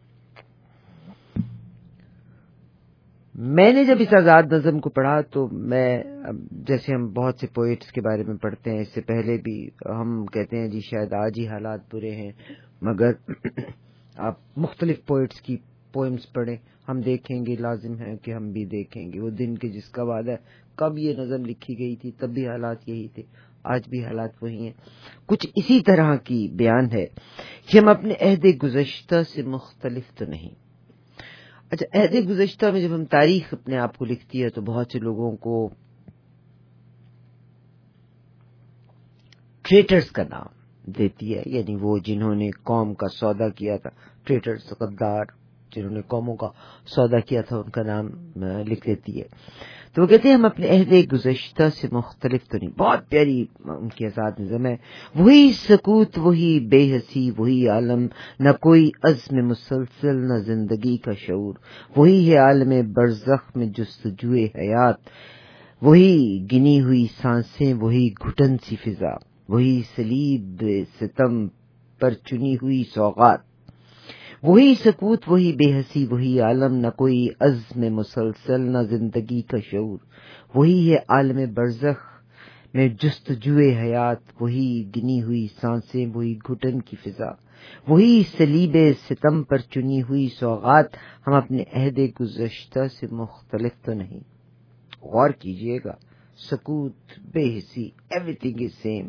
میں نے جب اس آزاد نظم کو پڑھا تو میں, جیسے ہم بہت سے پوئٹس کے بارے میں پڑھتے ہیں, اس سے پہلے بھی ہم کہتے ہیں جی شاید آج ہی حالات برے ہیں, مگر آپ مختلف پوئٹس کی پوئمز پڑھیں, ہم دیکھیں گے, لازم ہے کہ ہم بھی دیکھیں گے وہ دن کے جس کا وعدہ کب یہ نظم لکھی گئی تھی تب بھی حالات یہی تھے, آج بھی حالات وہی ہیں. کچھ اسی طرح کی بیان ہے کہ ہم اپنے عہد گزشتہ سے مختلف تو نہیں. اچھا, عہد گزشتہ میں جب ہم تاریخ اپنے آپ کو لکھتی ہے تو بہت سے لوگوں کو ٹریٹرز کا نام دیتی ہے, یعنی وہ جنہوں نے قوم کا سودا کیا تھا, ٹریٹرز, غدار, جنہوں نے قوموں کا سودا کیا تھا, ان کا نام لکھ دیتی ہے. تو وہ کہتے ہیں ہم اپنے عہد گزشتہ سے مختلف تو نہیں. بہت پیاری ان کی آزاد نظم ہے. وہی سکوت, وہی بے حسی, وہی عالم, نہ کوئی عزم مسلسل, نہ زندگی کا شعور. وہی ہے عالم برزخ میں جستجوئے حیات, وہی گنی ہوئی سانسیں, وہی گھٹن سی فضا, وہی صلیب ستم پر چنی ہوئی سوغات. وہی سکوت, وہی بے حسی, وہی عالم, نہ کوئی عزم مسلسل, نہ زندگی کا شعور. وہی ہے عالم برزخ میں جستجوئے حیات, وہی گنی ہوئی سانسیں, وہی گھٹن کی فضا, وہی صلیب ستم پر چنی ہوئی سوغات. ہم اپنے عہد گزشتہ سے مختلف تو نہیں. غور کیجئے گا, سکوت, بے حسی, ایوری تھنگ از سیم.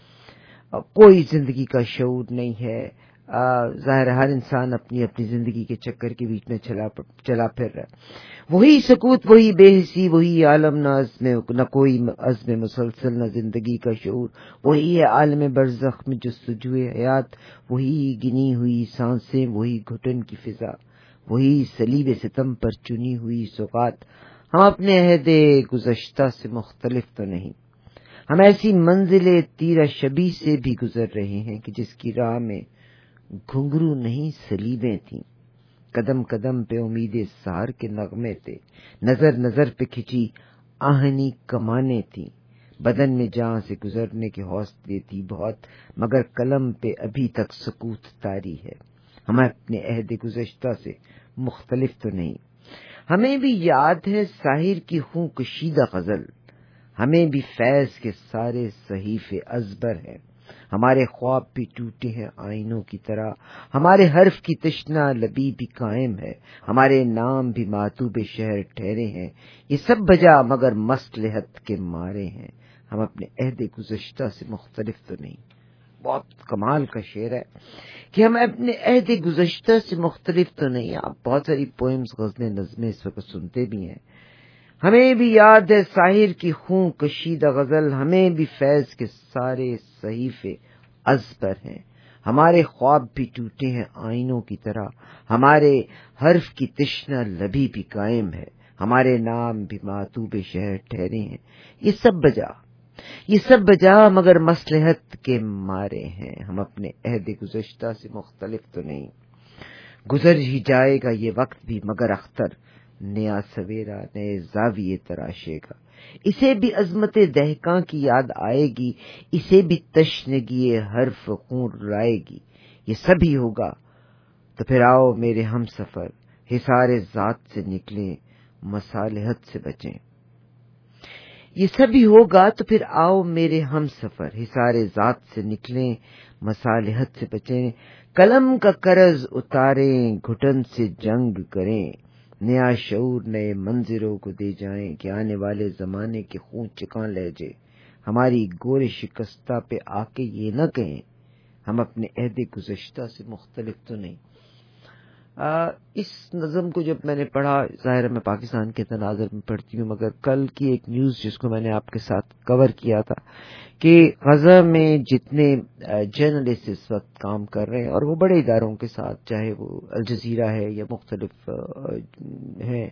کوئی زندگی کا شعور نہیں ہے. ظاہر ہر انسان اپنی اپنی زندگی کے چکر کے بیچ میں چلا چلا پھر رہا ہے. وہی سکوت, وہی بے حسی, وہی عالم, نہ عزم, نہ کوئی عزم مسلسل, نہ زندگی کا شعور. وہی ہے عالم برزخ میں جستجوئے حیات, وہی گنی ہوئی سانسیں, وہی گھٹن کی فضا, وہی صلیب ستم پر چنی ہوئی سوغات. ہم اپنے عہد گزشتہ سے مختلف تو نہیں. ہم ایسی منزل تیرہ شبی سے بھی گزر رہے ہیں کہ جس کی راہ میں گھنگرو نہیں صلیبیں تھیں. قدم قدم پہ امید سحر کے نغمے تھے, نظر نظر پہ کھچی آہنی کمانے تھیں. بدن میں جان سے گزرنے کے حوصلے تھی بہت, مگر قلم پہ ابھی تک سکوت طاری ہے. ہم اپنے عہد گزشتہ سے مختلف تو نہیں. ہمیں بھی یاد ہے ساحر کی خوں کشیدہ غزل, ہمیں بھی فیض کے سارے صحیفے ازبر ہیں. ہمارے خواب بھی ٹوٹے ہیں آئینوں کی طرح, ہمارے حرف کی تشنا لبی بھی قائم ہے. ہمارے نام بھی ماتوب شہر ٹھہرے ہیں. یہ سب بجا مگر مصلحت کے مارے ہیں. ہم اپنے عہد گزشتہ سے مختلف تو نہیں. بہت کمال کا شعر ہے کہ ہم اپنے عہد گزشتہ سے مختلف تو نہیں. آپ بہت ساری پوئمز, غزلیں, نظمیں اس وقت سنتے بھی ہیں. ہمیں بھی یاد ہے ساحر کی خون کشیدہ غزل, ہمیں بھی فیض کے سارے صحیفے ازبر ہیں. ہمارے خواب بھی ٹوٹے ہیں آئینوں کی طرح, ہمارے حرف کی تشنا لبی بھی قائم ہے. ہمارے نام بھی ماتوب شہر ٹھہرے ہیں. یہ سب بجا یہ سب بجا مگر مصلحت کے مارے ہیں. ہم اپنے عہد گزشتہ سے مختلف تو نہیں. گزر ہی جائے گا یہ وقت بھی مگر اختر نیا سویرا نئے زاویے تراشے گا. اسے بھی عظمت دہقاں کی یاد آئے گی, اسے بھی تشنگی حرف خون رائے گی. یہ سبھی ہوگا تو پھر آؤ میرے ہم سفر, حصار ذات سے نکلیں مصالحت سے بچیں. یہ سبھی ہوگا تو پھر آؤ میرے ہم سفر, حصار ذات سے نکلیں مصالحت سے بچیں. قلم کا قرض اتاریں, گھٹن سے جنگ کریں, نیا شعور نئے منظروں کو دے جائیں کہ آنے والے زمانے کے خون چکان لہجے ہماری گورے شکستہ پہ آ کے یہ نہ کہیں ہم اپنے عہد گزشتہ سے مختلف تو نہیں. آ, اس نظم کو جب میں نے پڑھا, ظاہر میں پاکستان کے تناظر میں پڑھتی ہوں, مگر کل کی ایک نیوز جس کو میں نے آپ کے ساتھ کور کیا تھا کہ غزہ میں جتنے جرنلسٹ اس وقت کام کر رہے ہیں, اور وہ بڑے اداروں کے ساتھ, چاہے وہ الجزیرہ ہے یا مختلف ہیں,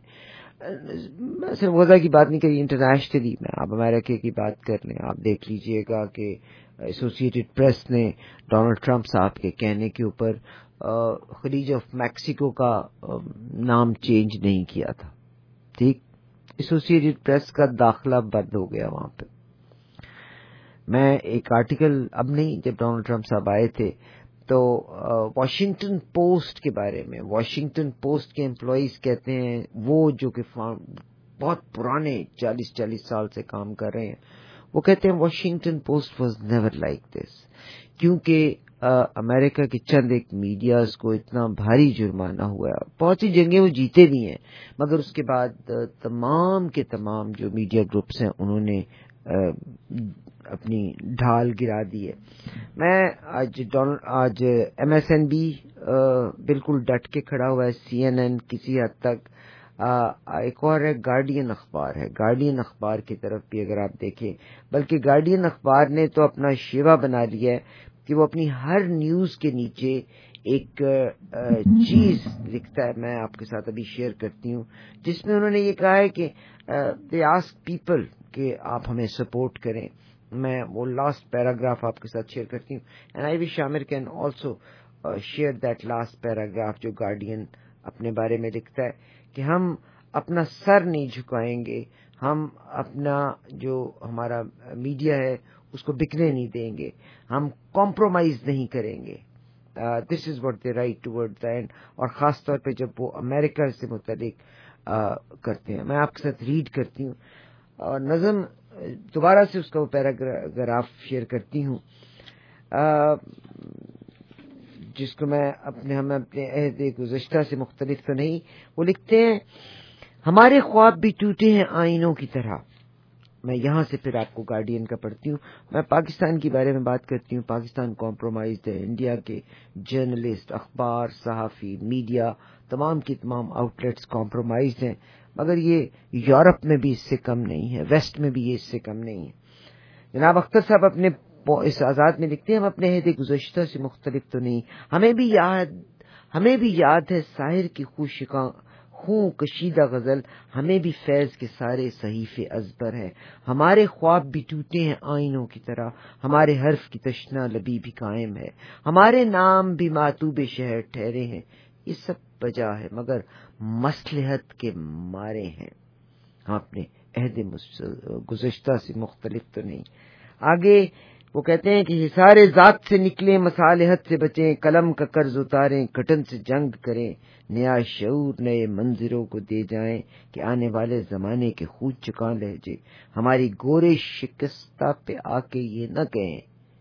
میں صرف غزہ کی بات نہیں کری, انٹرنیشنلی میں آپ امریکہ کی بات کر لیں, آپ دیکھ لیجئے گا کہ ایسوسیٹڈ پریس نے ڈونلڈ ٹرمپ صاحب کے کہنے کے اوپر خلیج آف میکسیکو کا نام چینج نہیں کیا تھا. ٹھیک, ایسوسیٹڈ پریس کا داخلہ بند ہو گیا وہاں پہ. میں ایک آرٹیکل اب نہیں, جب ڈونلڈ ٹرمپ صاحب آئے تھے تو واشنگٹن پوسٹ کے بارے میں, واشنگٹن پوسٹ کے امپلائیز کہتے ہیں, وہ جو کہ بہت پرانے چالیس چالیس سال سے کام کر رہے ہیں, وہ کہتے ہیں Washington Post was never like this, کیونکہ امریکہ کے چند ایک میڈیاز کو اتنا بھاری جرمانہ ہوا ہے. بہت سی جنگیں وہ جیتے بھی ہیں, مگر اس کے بعد تمام کے تمام جو میڈیا گروپس ہیں انہوں نے اپنی ڈھال گرا دی ہے. میں آج آج ایم ایس این بی بالکل ڈٹ کے کھڑا ہوا ہے, سی این این کسی حد تک, ایک اور ہے گارڈین اخبار ہے. گارڈین اخبار کی طرف بھی اگر آپ دیکھیں, بلکہ گارڈین اخبار نے تو اپنا شیوا بنا لیا ہے کہ وہ اپنی ہر نیوز کے نیچے ایک چیز لکھتا ہے, میں آپ کے ساتھ ابھی شیئر کرتی ہوں, جس میں انہوں نے یہ کہا ہے کہ دے آسک پیپل کہ آپ ہمیں سپورٹ کریں. میں وہ لاسٹ پیراگراف آپ کے ساتھ شیئر کرتی ہوں, and I wish Aamir can also share that last paragraph جو گارڈین اپنے بارے میں لکھتا ہے کہ ہم اپنا سر نہیں جھکائیں گے, ہم اپنا جو ہمارا میڈیا ہے اس کو بکنے نہیں دیں گے, ہم کمپرومائز نہیں کریں گے. This is what they write toward the end, اور خاص طور پہ جب وہ امریکہ سے متعلق uh, کرتے ہیں. میں آپ کے ساتھ ریڈ کرتی ہوں اور نظم دوبارہ سے اس کا وہ پیراگراف شیئر کرتی ہوں, uh, جس کو میں اپنے ہم اپنے عہد گزشتہ سے مختلف تو نہیں. وہ لکھتے ہیں ہمارے خواب بھی ٹوٹے ہیں آئینوں کی طرح. میں یہاں سے پھر آپ کو گارڈین کا پڑھتی ہوں. میں پاکستان کے بارے میں بات کرتی ہوں. پاکستان کمپرومائزڈ ہے. انڈیا کے جرنلسٹ, اخبار, صحافی, میڈیا, تمام کی تمام آؤٹ لیٹس کمپرومائزڈ ہیں, مگر یہ یورپ میں بھی اس سے کم نہیں ہے, ویسٹ میں بھی یہ اس سے کم نہیں ہے. جناب اختر صاحب اپنے اس آزاد میں لکھتے ہیں ہم اپنے عہد گزشتہ سے مختلف تو نہیں, ہمیں بھی یاد ہمیں بھی یاد ہے ساحر کی خوشگاں خوں کشیدہ غزل, ہمیں بھی فیض کے سارے صحیفے ازبر ہے. ہمارے خواب بھی ٹوٹے ہیں آئینوں کی طرح, ہمارے حرف کی تشنا لبی بھی قائم ہے, ہمارے نام بھی ماتوب شہر ٹھہرے ہیں. یہ سب بجا ہے مگر مصلحت کے مارے ہیں, ہم اپنے عہد گزشتہ سے مختلف تو نہیں. آگے وہ کہتے ہیں کہ حصار ذات سے نکلیں, مصالحت سے بچیں, قلم کا قرض اتاریں, کٹن سے جنگ کریں, نیا شعور نئے منظروں کو دے جائیں کہ آنے والے زمانے کے خود چکان لہجے ہماری گورے شکستہ پہ آ کے یہ نہ کہیں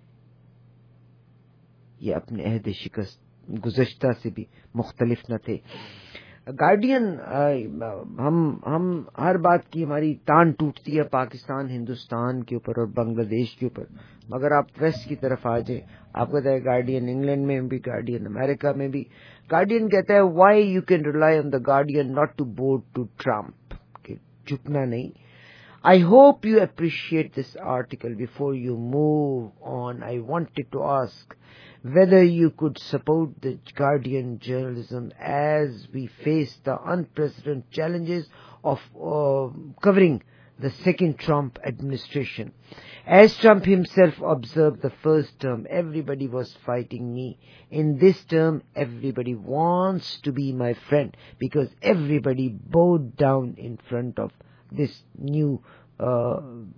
یہ اپنے عہد شکست گزشتہ سے بھی مختلف نہ تھے. گارڈین ہم ہم ہر بات کی ہماری تان ٹوٹتی ہے پاکستان ہندوستان کے اوپر اور بنگلہ دیش کے اوپر, مگر آپ ویسٹ کی طرف آ جائیں, آپ کہتا ہے گارڈین انگلینڈ میں بھی, گارڈین امریکہ میں بھی. گارڈین کہتا ہے why you can rely on the Guardian not to board to Trump, کہ جھکنا نہیں. I hope you appreciate this article. Before you move on, I wanted to ask whether you could support the Guardian journalism as we face the unprecedented challenges of uh, covering the second Trump administration. As Trump himself observed the first term, everybody was fighting me. In this term, everybody wants to be my friend because everybody bowed down in front of this new uh,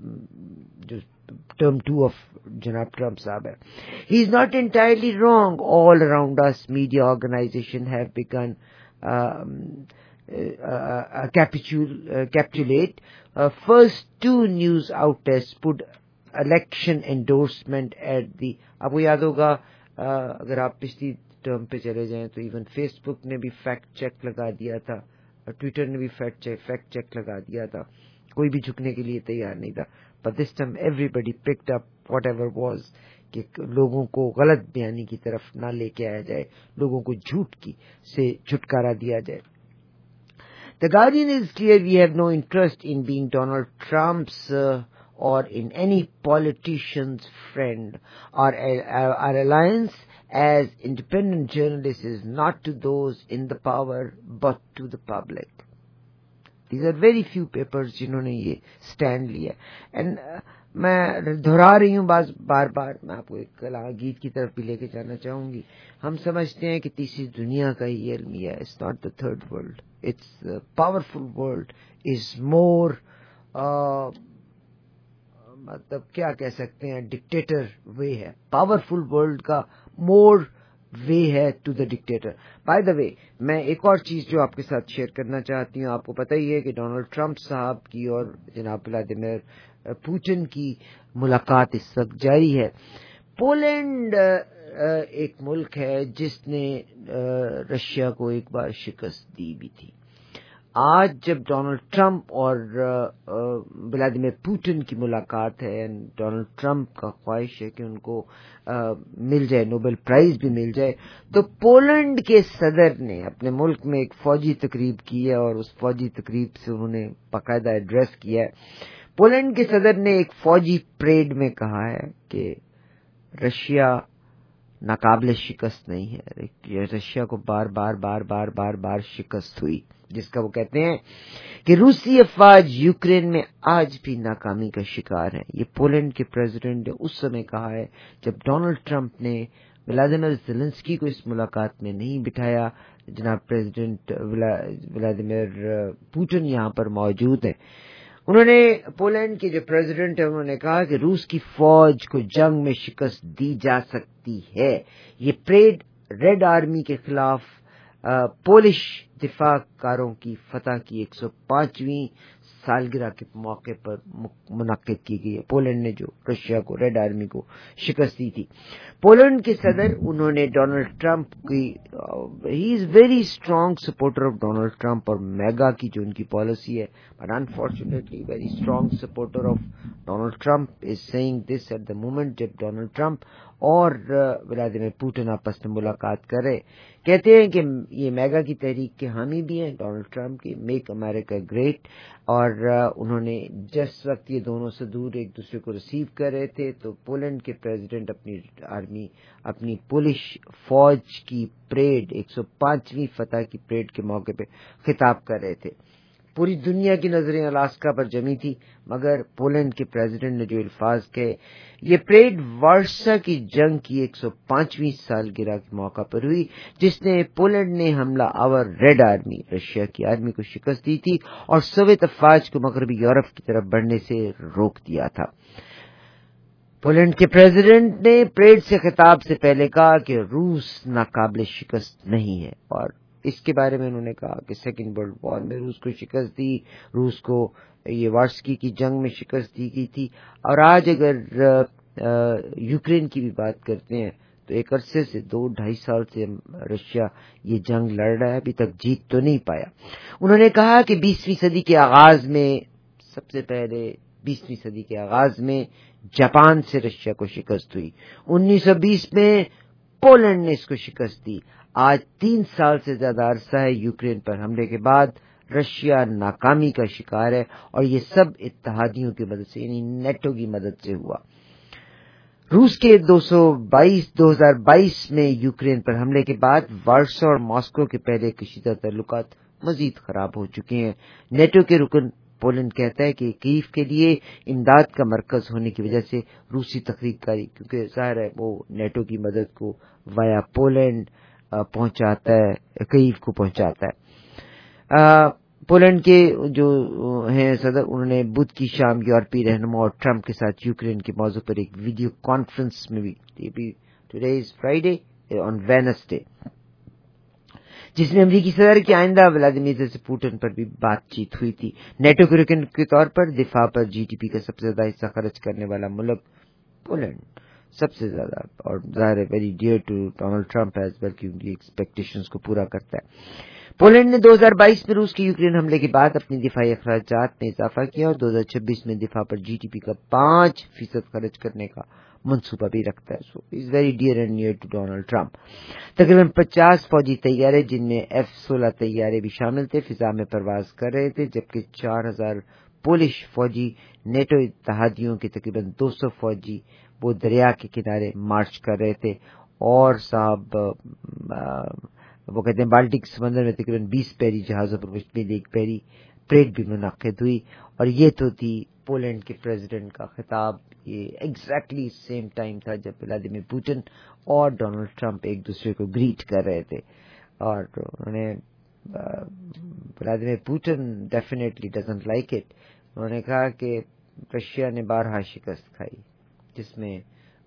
term two of Janab Trump Saab. He is not entirely wrong. All around us, media organizations have begun um, uh, uh, capitul- uh, capitulate. Uh, first two news outlets put election endorsement at the. آپ کو یاد ہوگا اگر آپ پچھلی ٹرم پہ چلے جائیں تو ایون فیس بک نے بھی فیکٹ چیک لگا دیا تھا, ٹویٹر نے بھی فیکٹ چیک فیکٹ چیک لگا دیا تھا, کوئی بھی جھکنے کے لیے تیار نہیں تھا. But this time everybody picked up whatever was, کہ لوگوں کو غلط بیانی کی طرف نہ لے کے آیا جائے, لوگوں کو جھوٹ کی سے چھٹکارا دیا جائے. The Guardian is clear we have no interest in being Donald Trump's uh, or in any politician's friend. Our, our, our alliance as independent journalists is not to those in the power but to the public. These are very few papers جنہوں نے یہ سٹینڈ لیا. اینڈ میں دہرا رہی ہوں باز بار بار, میں آپ کو ایک کلا گیت کی طرف بھی لے کے جانا چاہوں گی. ہم سمجھتے ہیں کہ تیسری دنیا کا ہی المیہ ہے. It's not the third world, it's powerful world, is more مطلب کیا کہہ سکتے ہیں ڈکٹیٹر وے ہے, پاورفل ورلڈ کا مور وے ہے to the dictator. By the way میں ایک اور چیز جو آپ کے ساتھ شیئر کرنا چاہتی ہوں, آپ کو پتہ ہی ہے کہ ڈونلڈ ٹرمپ صاحب کی اور جناب ولادیمیر پوٹن کی ملاقات اس وقت جاری ہے. پولینڈ ایک ملک ہے جس نے رشیا کو ایک بار شکست دی بھی تھی. آج جب ڈونلڈ ٹرمپ اور ولادیمیر پوٹن کی ملاقات ہے, ڈونلڈ ٹرمپ کا خواہش ہے کہ ان کو مل جائے, نوبل پرائز بھی مل جائے, تو پولینڈ کے صدر نے اپنے ملک میں ایک فوجی تقریب کی ہے اور اس فوجی تقریب سے انہوں نے باقاعدہ ایڈریس کیا ہے. پولینڈ کے صدر نے ایک فوجی پریڈ میں کہا ہے کہ رشیا ناقابل شکست نہیں ہے, رشیا کو بار بار بار بار بار بار شکست ہوئی, جس کا وہ کہتے ہیں کہ روسی افواج یوکرین میں آج بھی ناکامی کا شکار ہے. یہ پولینڈ کے پریزیڈنٹ نے اس سمے کہا ہے جب ڈونلڈ ٹرمپ نے ولادیمیر زیلنسکی کو اس ملاقات میں نہیں بٹھایا. جناب پریزیڈنٹ ولادیمیر پوٹن یہاں پر موجود ہیں. انہوں نے پولینڈ کے جو پریزیڈنٹ ہیں انہوں نے کہا کہ روس کی فوج کو جنگ میں شکست دی جا سکتی ہے. یہ پریڈ ریڈ آرمی کے خلاف پولش دفاع کاروں کی فتح کی ایک سو پانچویں سالگرہ کے موقع پر منعقد کی گئی ہے. پولینڈ نے جو رشیا کو ریڈ آرمی کو شکست دی تھی. پولینڈ کے صدر انہوں نے ڈونلڈ ٹرمپ کی, he is very strong supporter of Donald Trump اور میگا کی جو ان کی پالیسی ہے, but unfortunately very strong supporter of Donald Trump is seeing this at the moment جب ڈونلڈ ٹرمپ اور ولادیمیر پوٹن آپس میں ملاقات کر رہے. کہتے ہیں کہ یہ میگا کی تحریک کے حامی بھی ہیں ڈونلڈ ٹرمپ کی, میک امریکہ گریٹ, اور انہوں نے جس وقت یہ دونوں سے دور ایک دوسرے کو ریسیو کر رہے تھے تو پولینڈ کے پریزیڈنٹ اپنی آرمی اپنی پولش فوج کی پریڈ ایک سو پانچویں فتح کی پریڈ کے موقع پہ خطاب کر رہے تھے. پوری دنیا کی نظریں الاسکا پر جمی تھی, مگر پولینڈ کے پریزیڈنٹ نے جو الفاظ کہے, یہ پریڈ وارسا کی جنگ کی ایک سو پانچویں سالگرہ کے موقع پر ہوئی جس نے پولینڈ نے حملہ آور ریڈ آرمی رشیا کی آرمی کو شکست دی تھی اور سوویت افواج کو مغربی یورپ کی طرف بڑھنے سے روک دیا تھا. پولینڈ کے پریزیڈنٹ نے پریڈ سے خطاب سے پہلے کہا کہ روس ناقابل شکست نہیں ہے, اور اس کے بارے میں انہوں نے کہا کہ سیکنڈ ورلڈ وار میں روس کو شکست دی, روس کو یہ وارسکی کی جنگ میں شکست دی گئی تھی. اور آج اگر یوکرین کی بھی بات کرتے ہیں تو ایک عرصے سے دو ڈھائی سال سے رشیا یہ جنگ لڑ رہا ہے, ابھی تک جیت تو نہیں پایا. انہوں نے کہا کہ بیسویں صدی کے آغاز میں سب سے پہلے بیسویں صدی کے آغاز میں جاپان سے رشیا کو شکست ہوئی, انیس سو بیس میں پولینڈ نے اس کو شکست دی. آج تین سال سے زیادہ عرصہ ہے یوکرین پر حملے کے بعد رشیا ناکامی کا شکار ہے, اور یہ سب اتحادیوں کی مدد سے یعنی نیٹو کی مدد سے ہوا. روس کے دو سو بائیس دو ہزار بائیس میں یوکرین پر حملے کے بعد وارسا اور ماسکو کے پہلے کشیدہ تعلقات مزید خراب ہو چکے ہیں. نیٹو کے رکن پولینڈ کہتا ہے کہ کیف کے لیے امداد کا مرکز ہونے کی وجہ سے روسی تخریب کاری, کیونکہ ظاہر ہے وہ نیٹو کی مدد کو وایا پولینڈ پہنچاتا ہے, کیف کو پہنچاتا ہے. پولینڈ کے جو ہیں صدر, انہوں نے بدھ کی شام یورپی رہنما اور ٹرمپ کے ساتھ یوکرین کے موضوع پر ایک ویڈیو کانفرنس میں بھی, today is Friday on Wednesday, جس میں امریکی صدر کے آئندہ ولادیمیر سے پوٹن پر بھی بات چیت ہوئی تھی. نیٹو کے رکن کے طور پر دفاع پر جی ڈی پی کا سب سے زیادہ حصہ خرچ کرنے والا ملک پولینڈ سب سے زیادہ, اور ظاہر ہے very dear to Donald Trump as well, کی ان کی ایکسپیکٹیشنز کو پورا کرتا ہے. پولینڈ نے دو ہزار بائیس میں روس کے یوکرین حملے کے بعد اپنی دفاعی اخراجات میں اضافہ کیا اور دو ہزار چھبیس میں دفاع پر جی ڈی پی کا پانچ فیصد خرچ کرنے کا منصوبہ بھی رکھتا ہے. So is very dear and near to Donald Trump. تقریباً پچاس فوجی طیارے جن میں ایف سولہ طیارے بھی شامل تھے فضا میں پرواز کر رہے تھے, جبکہ چار ہزار پولش فوجی نیٹو اتحادیوں کے تقریباً دو سو فوجی وہ دریا کے کنارے مارچ کر رہے تھے. اور صاحب وہ کہتے ہیں بالٹک سمندر میں تقریباً بیس پیری جہازوں پر مشتمل ایک پیری پریڈ بھی منعقد ہوئی. اور یہ تو تھی پولینڈ کے پریزیڈنٹ کا خطاب. یہ ایگزیکٹلی سیم ٹائم تھا جب ولادیمیر پوٹن اور ڈونلڈ ٹرمپ ایک دوسرے کو گریٹ کر رہے تھے. اور انہوں نے Vladimir Putin definitely doesn't like it. انہوں نے کہا کہ رشیا نے بارہا شکست کھائی، جس میں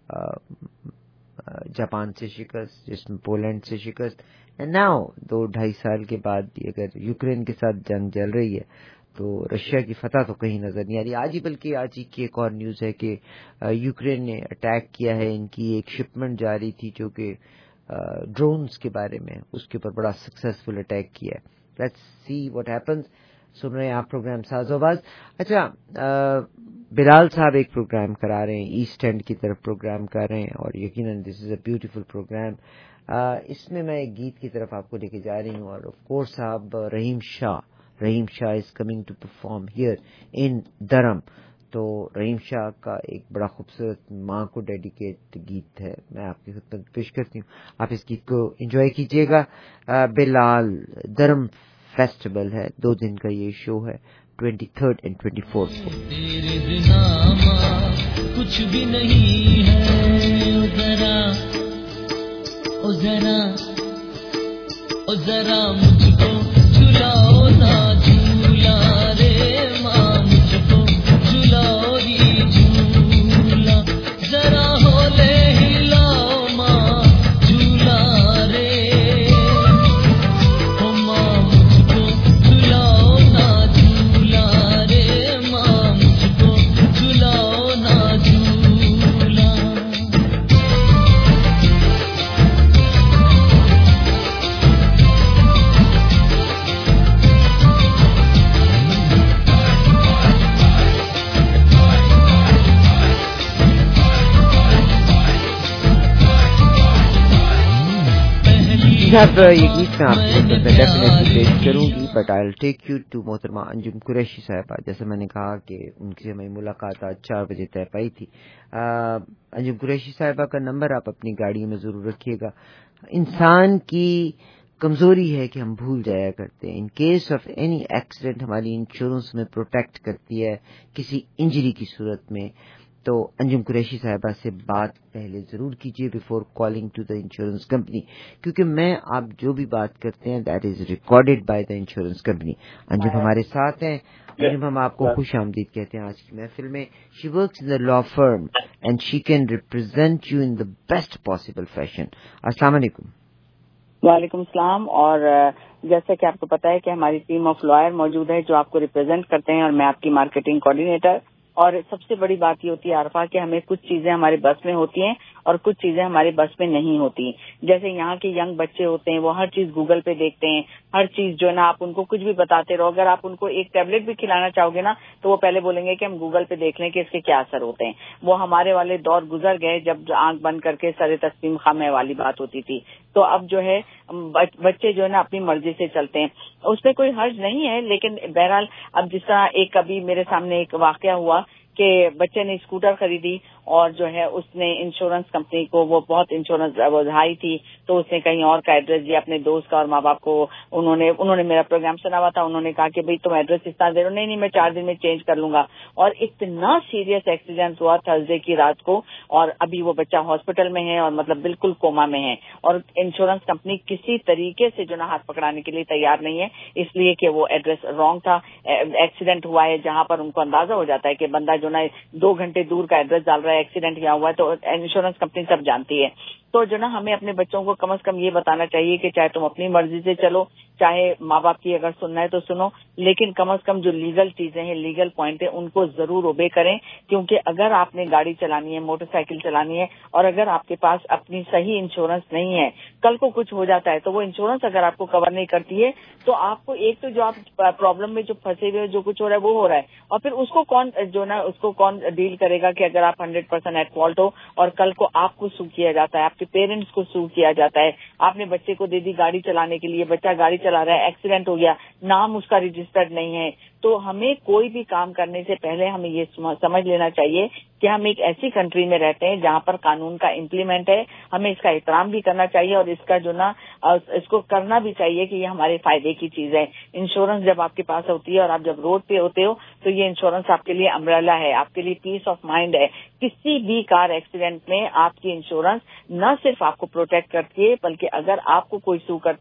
جاپان سے شکست، جس میں پولینڈ سے شکست، اینڈ ناؤ دو ڈھائی سال کے بعد بھی اگر یوکرین کے ساتھ جنگ چل رہی ہے تو رشیا کی فتح تو کہیں نظر نہیں آ رہی. آج ہی بلکہ آج ہی کی ایک اور نیوز ہے کہ یوکرین نے اٹیک کیا ہے، ان کی ایک شپمنٹ جا رہی تھی جو کہ ڈرونز کے بارے میں، اس کے اوپر بڑا سکسیسفل اٹیک کیا ہے. Let's see what happens. سن رہے ہیں آپ پروگرام ساز و آواز. اچھا، بلال صاحب ایک پروگرام کرا رہے ہیں، ایسٹ اینڈ کی طرف پروگرام کر رہے ہیں، اور یقیناً دس از اے بیوٹیفل پروگرام. اس میں میں ایک گیت کی طرف آپ کو لے کے جا رہی ہوں، اور آف کورس صاحب Rahim Shah Rahim Shah is coming to perform here in Durham. تو رحیم شاہ کا ایک بڑا خوبصورت ماں کو ڈیڈیکیٹ گیت ہے، میں آپ کی خدمت پیش کرتی ہوں، آپ اس گیت کو انجوائے کیجیے گا. بلال درم فیسٹیول ہے، دو دن کا یہ شو ہے، twenty third and twenty fourth کو. تیرے بنا ماں کچھ بھی نہیں ہے، او ذرا او ذرا او ذرا مجھ کو جھلاؤ نا جھولا رے ماں، مجھ کو جھلاؤ ہی جھولا، ذرا ہولے ہلاؤ ماں جھولا رے، او ماں مجھ کو جھلاؤ نا جھولا رے ماں، مجھ کو جھلاؤ نا جھولا. صاحب یہ گیت میں آپ کو ڈیفینیٹلی پیش کروں گی، but I will take you to محترمہ انجم قریشی صاحبہ. جیسے میں نے کہا کہ ان کی ہمیں ملاقات آج چار بجے طے پائی تھی. انجم قریشی صاحبہ کا نمبر آپ اپنی گاڑیوں میں ضرور رکھیے گا. انسان کی کمزوری ہے کہ ہم بھول جایا کرتے ہیں. In case of any accident ہماری انشورنس میں پروٹیکٹ کرتی ہے کسی انجری کی صورت میں. تو انجم قریشی صاحبہ سے بات پہلے ضرور کیجیے before calling to the insurance company, کیونکہ میں آپ جو بھی بات کرتے ہیں that is recorded by the insurance company. Anjum ہمارے ساتھ ہیں. انجم ہم آپ کو خوش آمدید کہتے ہیں آج کی محفل میں. She works in the law firm and she can represent you in the best possible fashion. السلام علیکم. وعلیکم السلام. اور جیسا کہ آپ کو پتا ہے کہ ہماری ٹیم آف لائر موجود ہے جو آپ کو ریپرزینٹ کرتے ہیں، اور میں آپ کی مارکیٹنگ کوآرڈینیٹر. اور سب سے بڑی بات یہ ہوتی ہے عارفہ کہ ہمیں کچھ چیزیں ہمارے بس میں ہوتی ہیں اور کچھ چیزیں ہمارے بس میں نہیں ہوتی. جیسے یہاں کے ینگ بچے ہوتے ہیں، وہ ہر چیز گوگل پہ دیکھتے ہیں، ہر چیز جو ہے نا آپ ان کو کچھ بھی بتاتے رہو، اگر آپ ان کو ایک ٹیبلٹ بھی کھلانا چاہو گے نا تو وہ پہلے بولیں گے کہ ہم گوگل پہ دیکھ لیں کہ اس کے کیا اثر ہوتے ہیں. وہ ہمارے والے دور گزر گئے جب آنکھ بند کر کے سر تسلیم خامے والی بات ہوتی تھی. تو اب جو ہے بچے جو ہے نا اپنی مرضی سے چلتے ہیں، اس پہ کوئی حرج نہیں ہے. لیکن بہرحال اب جس طرح ایک کبھی میرے سامنے ایک واقعہ ہوا کہ بچے نے اسکوٹر خریدی اور جو ہے اس نے انشورنس کمپنی کو، وہ بہت انشورنس ہائی تھی، تو اس نے کہیں اور کا ایڈریس دیا اپنے دوست کا اور ماں باپ کو. انہوں نے انہوں نے میرا پروگرام سنا ہوا تھا، انہوں نے کہا کہ بھائی تم ایڈریس اس طرح دے رہے ہو. نہیں نہیں میں چار دن میں چینج کر لوں گا. اور اتنا سیریس ایکسیڈنٹ ہوا تھرسڈے کی رات کو، اور ابھی وہ بچہ ہاسپٹل میں ہے اور مطلب بالکل کوما میں ہے. اور انشورنس کمپنی کسی طریقے سے جو نا ہاتھ پکڑانے کے لیے تیار نہیں ہے، اس لیے کہ وہ ایڈریس رانگ تھا. ایکسیڈنٹ ہوا ہے جہاں پر ان کو اندازہ ہو جاتا ہے کہ بندہ جو نا دو گھنٹے دور کا ایڈریس ڈال رہا ہے، ایکسیڈنٹ کیا ہوا ہے، تو انشورنس کمپنی سب جانتی ہے. تو جو نا ہمیں اپنے بچوں کو کم از کم یہ بتانا چاہیے کہ چاہے تم اپنی مرضی سے چلو، چاہے ماں باپ کی اگر سننا ہے تو سنو، لیکن کم از کم جو لیگل چیزیں ہیں، لیگل پوائنٹ ہے، ان کو ضرور اوبے کریں. کیونکہ اگر آپ نے گاڑی چلانی ہے، موٹر سائیکل چلانی ہے، اور اگر آپ کے پاس اپنی صحیح انشورنس نہیں ہے، کل کو کچھ ہو جاتا ہے تو وہ انشورنس اگر آپ کو کور نہیں کرتی ہے تو آپ کو ایک تو جو آپ پرابلم میں جو پھنسے ہوئے جو کچھ ہو رہا ہے وہ ہو رہا ہے، اور پھر اس کو کون جو نا اس کو کون ڈیل کرے گا کہ اگر آپ ہنڈریڈ پرسینٹ ایٹ فالٹ ہو اور کل کو آپ کو سو کیا جاتا ہے، آپ کے پیرنٹس کو سو کیا جاتا ہے. آپ نے بچے کو دے دی گاڑی چلانے کے لیے، بچہ گاڑی چلا رہا ہے، ایکسیڈنٹ ہو گیا، نام اس کا رجسٹرڈ نہیں ہے. تو ہمیں کوئی بھی کام کرنے سے پہلے ہمیں یہ سمجھ لینا چاہیے کہ ہم ایک ایسی کنٹری میں رہتے ہیں جہاں پر قانون کا امپلیمنٹ ہے. ہمیں اس کا احترام بھی کرنا چاہیے اور اس کا جو نا اس کو کرنا بھی چاہیے کہ یہ ہمارے فائدے کی چیز ہے. انشورنس جب آپ کے پاس ہوتی ہے اور آپ جب روڈ پہ ہوتے ہو تو یہ انشورنس آپ کے لیے امبریلا ہے، آپ کے لیے پیس آف مائنڈ ہے. کسی بھی کار ایکسیڈنٹ میں آپ کی انشورنس نہ صرف آپ کو پروٹیکٹ کرتی ہے بلکہ اگر آپ کو کوئی سو کرتا ہے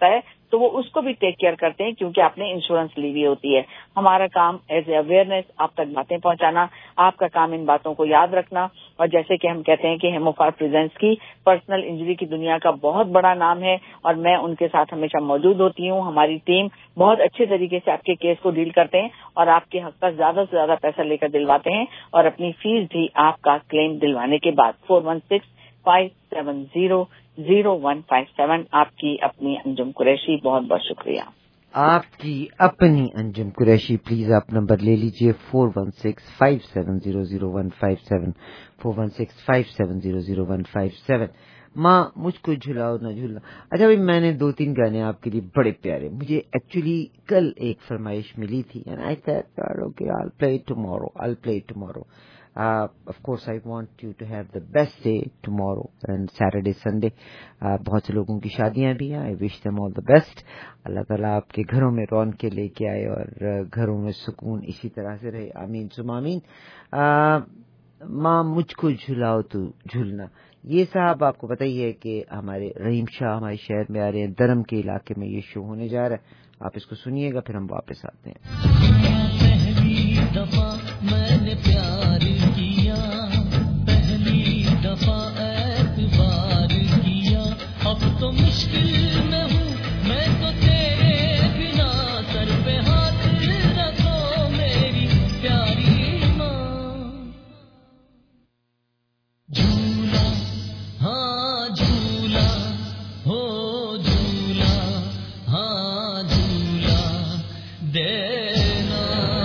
تو وہ اس کو بھی ٹیک کیئر کرتے ہیں کیونکہ آپ نے انشورنس لی ہوئی ہوتی ہے. ہمارا کام ایز اے اویئرنیس آپ تک باتیں پہنچانا, آپ کا کام ان باتوں کو یاد رکھنا. اور جیسے کہ ہم کہتے ہیں کہ ہیموفار پریزنٹس کی پرسنل انجری کی دنیا کا بہت بڑا نام ہے اور میں ان کے ساتھ ہمیشہ موجود ہوتی ہوں. ہماری ٹیم بہت اچھے طریقے سے آپ کے کیس کو ڈیل کرتے ہیں اور آپ کے حق کا زیادہ سے زیادہ پیسہ لے کر دلواتے ہیں اور اپنی فیس بھی آپ کا کلیم دلوانے کے بعد. Four one six five seven zero zero one five seven. آپ کی اپنی انجم قریشی, بہت بہت شکریہ. آپ کی اپنی انجم قریشی, پلیز آپ نمبر لے لیجئے four one six five seven zero zero one five seven, four one six five seven zero zero one five seven. ماں مجھ کو جھلاؤ نہ جھولنا. اچھا بھائی, میں نے دو تین گانے آپ کے لیے بڑے پیارے, مجھے ایکچولی کل ایک فرمائش ملی تھی and I said okay I'll play it tomorrow I'll play it tomorrow. Uh, of course I want you to have the best day tomorrow and Saturday Sunday. uh, بہت سے لوگوں کی شادیاں بھی ہیں. I wish them all the best. اللہ تعالیٰ آپ کے گھروں میں رونق کے لے کے آئے اور گھروں میں سکون اسی طرح سے رہے. آمین ثم آمین. ماں مجھ کو جھلاؤ تو جھولنا, یہ صاحب آپ کو بتائیے کہ ہمارے رحیم شاہ ہمارے شہر میں آ رہے ہیں, درم کے علاقے میں یہ شو ہونے جا رہا ہے. آپ اس کو سنیے گا, پھر ہم واپس آتے ہیں. پہلی دفعہ میں نے پیار کیا, پہلی دفعہ اعتبار کیا, اب تو مشکل میں ہوں میں تو تیرے بنا, سر پہ ہاتھ رکھو میری پیاری ماں. جھولا ہاں جھولا ہو جھولا ہاں جھولا دینا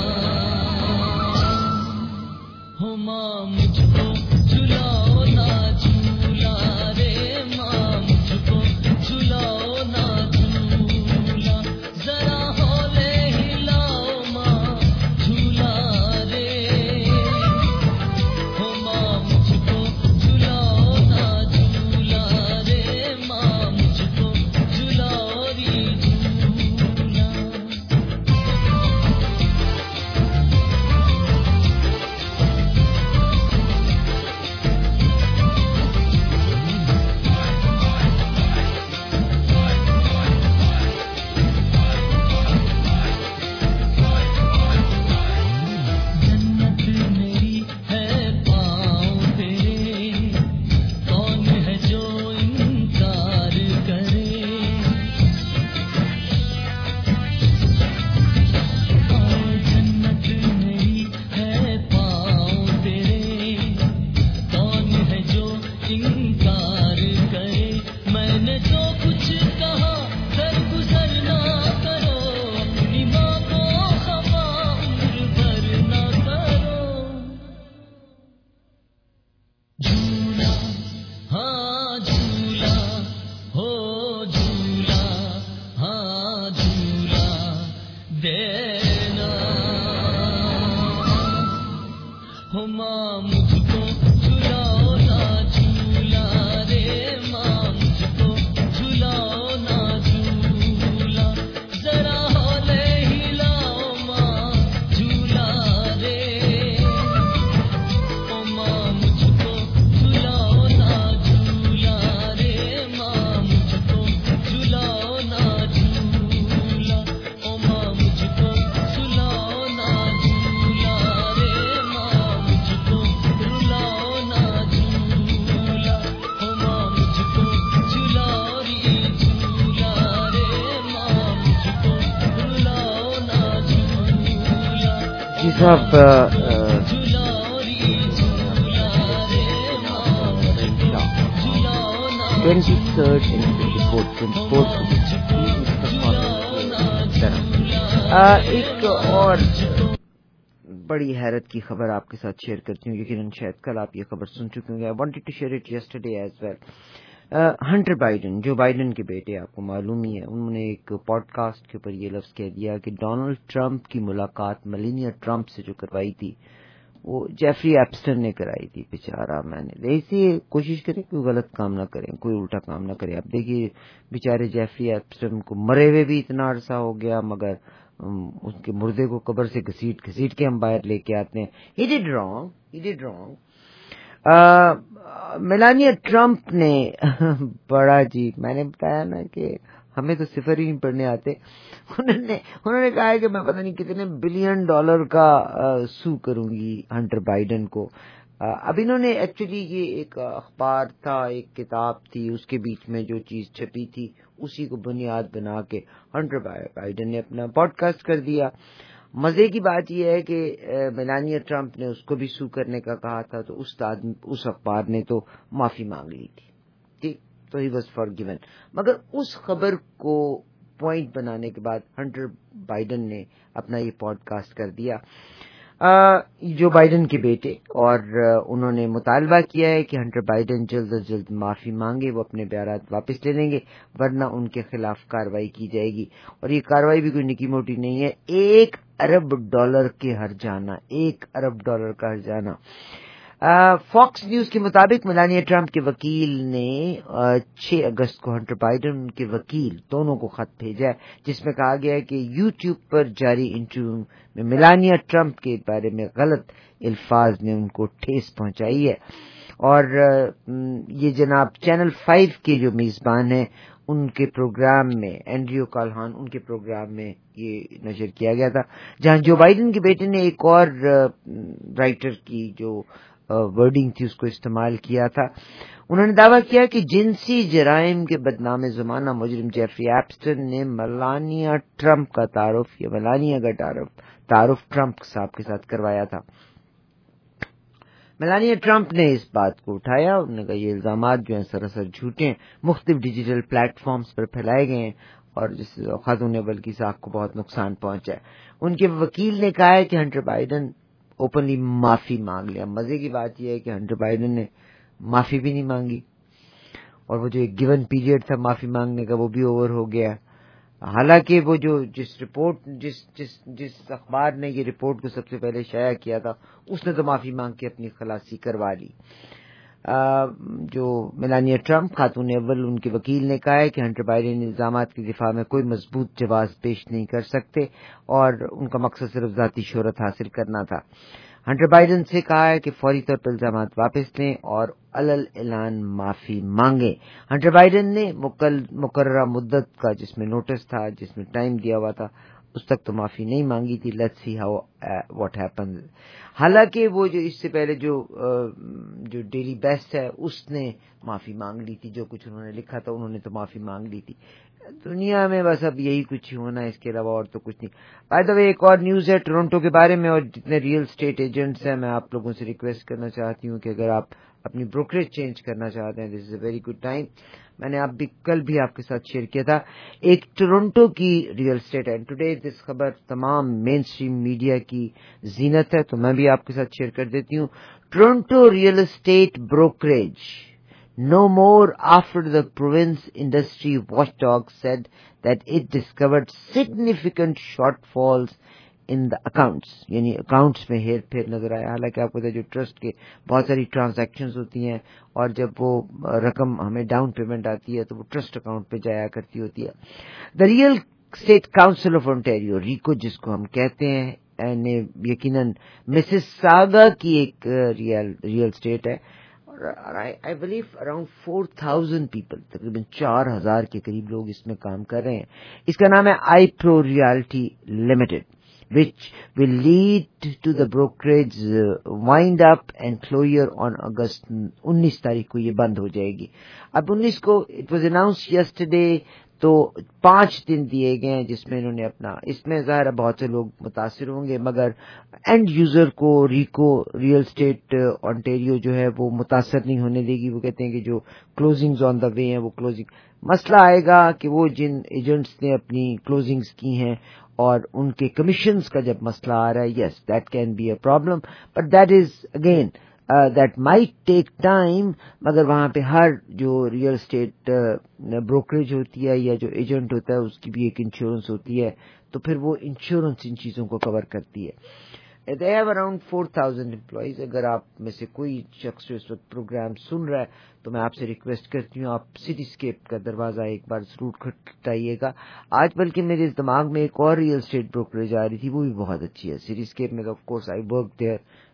ہو ماں مجھ کو جھلاؤ نہ جھولا رے, ماں مجھ کو جھلاؤ نہ جھولا, ذرا ہولے ہلاؤ ماں جھولا رے, ہو ماں مجھ کو جھلاؤ نہ جھولا رے, ماں مجھ کو جھلاؤ ری جھولا. جنت میری ہے پاؤں تیرے, کون ہے جو انکار کرے, اور جنت میری ہے پاؤں تیرے, کون ہے جو انکار کرے. میں نے جو کچھ کہا در گزر نہ کرو, اپنی ماں کو خفا عمر بھر نہ کرو. جھولا ہاں جھولا ہو جھولا ہاں جھولا دینا ہو ماں مجھ کو جھلاؤ نہ جھولا رے, ماں مجھ کو جھلاؤ نہ جھولا, ذرا ہولے ہلاؤ ماں جھولا رے, او ماں مجھ کو جھلاؤ نہ جھولا رے, ماں مجھ کو جھلاؤ نہ جھولا, او ماں مجھ کو جھلاؤ نہ جھولا رے, ماں مجھ کو رلاؤ نہ جھولا, او ماں مجھ کو جھلاؤ ری جھولا رے, ماں مجھ کو رلاؤ نہ جھولا. جی صاحب, twenty third twenty fourth twenty fourth ایک اور بڑی حیرت کی خبر آپ کے ساتھ شیئر کرتی ہوں, یقیناً شاید کل آپ یہ خبر سن چکے ہوں گے. I wanted to share it yesterday as well. Hunter Biden, Joe Biden کے بیٹے, آپ کو معلوم ہی ہے, انہوں نے ایک پوڈ کاسٹ کے اوپر یہ لفظ کہہ دیا کہ ڈونلڈ ٹرمپ کی ملاقات ملینیا ٹرمپ سے جو کروائی تھی وہ جیفری ایپسٹن نے کرائی تھی. بیچارہ, میں نے ایسی کوشش کریں کوئی غلط کام نہ کریں, کوئی الٹا کام نہ کریں. اب دیکھیے بیچارے جیفری ایپسٹن کو مرے ہوئے بھی اتنا عرصہ ہو گیا, مگر اس کے مردے کو قبر سے گھسیٹ گھسیٹ کے ہم باہر لے کے آتے ہیں. He did wrong, he did wrong. Melania Trump نے بڑا جی, میں نے بتایا نا کہ ہمیں تو صفر ہی نہیں پڑھنے آتے. انہوں نے انہوں نے کہا ہے کہ میں پتہ نہیں کتنے بلین ڈالر کا سو کروں گی ہنٹر بائیڈن کو. اب انہوں نے ایکچولی یہ ایک اخبار تھا, ایک کتاب تھی, اس کے بیچ میں جو چیز چھپی تھی اسی کو بنیاد بنا کے ہنٹر بائیڈن نے اپنا پوڈ کاسٹ کر دیا. مزے کی بات یہ ہے کہ میلانیا ٹرمپ نے اس کو بھی سو کرنے کا کہا تھا, تو اس اس اخبار نے تو معافی مانگ لی تھی, ٹھیک, تو ہی واز فار گیون. مگر اس خبر کو پوائنٹ بنانے کے بعد ہنٹر بائیڈن نے اپنا یہ پوڈ کاسٹ کر دیا, جو بائیڈن کے بیٹے, اور انہوں نے مطالبہ کیا ہے کہ ہنٹر بائیڈن جلد از جلد معافی مانگے, وہ اپنے بیانات واپس لے لیں گے ورنہ ان کے خلاف کارروائی کی جائے گی. اور یہ کارروائی بھی کوئی نکی موٹی نہیں ہے, ایک ارب ڈالر کے ہر جانا, ایک ارب ڈالر کا ہر جانا. فاکس نیوز کے مطابق میلانیا ٹرمپ کے وکیل نے چھ اگست کو ہنٹر بائیڈن کے وکیل دونوں کو خط بھیجا ہے, جس میں کہا گیا ہے کہ یوٹیوب پر جاری انٹرویو میں میلانیا ٹرمپ کے بارے میں غلط الفاظ نے ان کو ٹھیس پہنچائی ہے. اور یہ جناب چینل فائیو کے جو میزبان ہیں ان کے پروگرام میں, اینڈریو کالہان, ان کے پروگرام میں یہ نشر کیا گیا تھا, جہاں جو بائیڈن کے بیٹے نے ایک اور رائٹر کی جو ورڈنگ تھی اس کو استعمال کیا تھا. انہوں نے دعویٰ کیا کہ جنسی جرائم کے بدنام زمانہ مجرم جیفری ایپسٹن نے میلانیا ٹرمپ کا تعارف یا میلانیا کا تعارف تعارف ٹرمپ صاحب کے ساتھ کروایا تھا. میلانیا ٹرمپ نے اس بات کو اٹھایا, انہوں نے کہا یہ الزامات جو ہیں سراسر جھوٹے ہیں, مختلف ڈیجیٹل پلیٹ فارمز پر پھیلائے گئے ہیں اور جس سے خاتون اول کی ساکھ کو بہت نقصان پہنچا ہے. ان کے وکیل نے کہا ہے کہ ہنٹر بائیڈن اوپنلی معافی مانگ لیا. مزے کی بات یہ ہے کہ ہنٹر بائیڈن نے معافی بھی نہیں مانگی, اور وہ جو ایک گیون پیریڈ تھا معافی مانگنے کا وہ بھی اوور ہو گیا. حالانکہ وہ جو جس رپورٹ جس جس جس اخبار نے یہ رپورٹ کو سب سے پہلے شائع کیا تھا اس نے تو معافی مانگ کے اپنی خلاصی کروا لی. جو میلانیا ٹرمپ خاتون اول, ان کے وکیل نے کہا ہے کہ ہنٹر بائیڈن الزامات کی دفاع میں کوئی مضبوط جواز پیش نہیں کر سکتے اور ان کا مقصد صرف ذاتی شہرت حاصل کرنا تھا. ہنٹر بائیڈن سے کہا ہے کہ فوری طور پر الزامات واپس لیں اور علل اعلان معافی مانگیں. ہنٹر بائیڈن نے مقررہ مدت کا جس میں نوٹس تھا, جس میں ٹائم دیا ہوا تھا, اس تک تو معافی نہیں مانگی تھی. Let's see how what happens. حالانکہ وہ جو اس سے پہلے جو جو ڈیلی بیسٹ ہے اس نے معافی مانگ لی تھی, جو کچھ انہوں نے لکھا تھا انہوں نے تو معافی مانگ لی تھی. دنیا میں بس اب یہی کچھ ہونا ہے, اس کے علاوہ اور تو کچھ نہیں. بائی دا وے ایک اور نیوز ہے ٹورنٹو کے بارے میں, اور جتنے ریئل اسٹیٹ ایجنٹس ہیں میں آپ لوگوں سے ریکویسٹ کرنا چاہتی ہوں کہ اگر آپ اپنی بروکریج چینج کرنا چاہتے ہیں this is a very good time. میں نے آپ بھی کل بھی آپ کے ساتھ شیئر کیا تھا ایک ٹورنٹو کی real estate and today this خبر تمام مین اسٹریم میڈیا کی زینت ہے, تو میں بھی آپ کے ساتھ شیئر کر دیتی ہوں. Toronto real estate brokerage no more after the province industry watchdog said that it discovered significant shortfalls in the accounts, یعنی اکاؤنٹس میں ہیر پھیر نظر آیا. حالانکہ آپ کو جو ٹرسٹ کے بہت ساری ٹرانزیکشنز ہوتی ہیں اور جب وہ رقم ہمیں ڈاؤن پیمنٹ آتی ہے تو وہ ٹرسٹ اکاؤنٹ پہ جایا کرتی ہوتی ہے. The real estate council of Ontario, RECO جس کو ہم کہتے ہیں, نے یقیناً مسز ساگا کی ایک ریئل ریئل اسٹیٹ ہے, I believe around four thousand people, تقریباً چار ہزار کے قریب لوگ اس میں کام کر رہے ہیں. اس کا نام ہے iPro realty limited, which will lead to the brokerage wind up and closure on August انیس تاریخ کو یہ بند ہو جائے گی. اب انیس کو it was announced yesterday, تو پانچ دن دیے گئے ہیں جس میں انہوں نے اپنا, اس میں ظاہر بہت سے لوگ متاثر ہوں گے مگر اینڈ یوزر کو ریکو ریئل اسٹیٹ آنٹیریو جو ہے وہ متاثر نہیں ہونے دے گی. وہ کہتے ہیں کہ جو کلوزنگز آن دا وے ہیں وہ کلوزنگ, مسئلہ آئے گا کہ وہ جن ایجنٹس نے اپنی کلوزنگز کی ہیں اور ان کے کمیشنز کا جب مسئلہ آ رہا ہے, yes that can be a problem, but that is again that might take time. مگر وہاں پہ ہر جو ریئل اسٹیٹ بروکریج ہوتی ہے یا جو ایجنٹ ہوتا ہے اس کی بھی ایک انشورنس ہوتی ہے, تو پھر وہ انشورنس ان چیزوں کو کور کرتی ہے. They have around four thousand employees. اگر آپ میں سے کوئی شخص جو اس وقت پروگرام سن رہا ہے تو میں آپ سے ریکویسٹ کرتی ہوں آپ سٹی اسکیپ کا دروازہ ایک بار ضرور کھٹکائیے گا. آج بلکہ میرے دماغ میں ایک اور ریئل اسٹیٹ بروکریج آ رہی تھی, وہ بھی بہت اچھی ہے. سٹی اسکیپ میں of course I work there,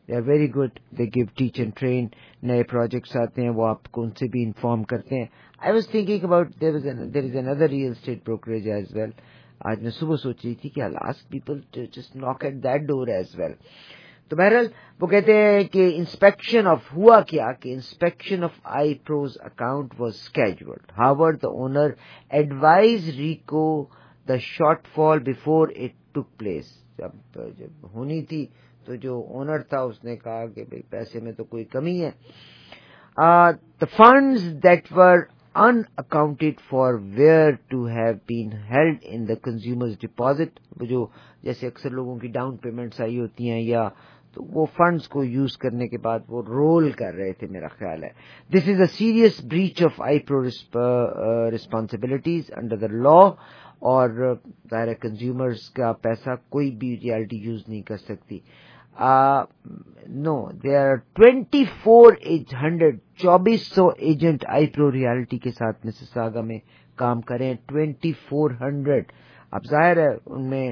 they are very good, they give teach and train, नए प्रोजेक्ट्स आते हैं वो आपको उनसे भी इन्फॉर्म करते हैं. I was thinking about there is there is another real estate brokerage as well. आज मैं सुबह सोच रही थी कि I ask people to just knock at that door as well. तो बहरहाल वो कहते हैं कि इंस्पेक्शन ऑफ हुआ क्या कि inspection of iPro's account was scheduled. However the owner advise RECO the shortfall before it took place. जब जब होनी थी तो जो ओनर था उसने कहा कि भाई पैसे में तो कोई कमी है. The funds that were unaccounted for were to have been held in the consumer's deposit. जो जैसे अक्सर लोगों की डाउन पेमेंट्स आई होती हैं या तो वो फंड्स को यूज करने के बाद वो रोल कर रहे थे मेरा ख्याल है. This is a serious breach of iPro responsibilities under the law. और जाहिर है कंज्यूमर्स का पैसा कोई भी रियलिटी यूज नहीं कर सकती. No there are twenty four eight hundred चौबीस सौ एजेंट आईप्रो रियलिटी के साथ मिसिसागा में काम करें. Twenty four hundred. अब जाहिर है उनमें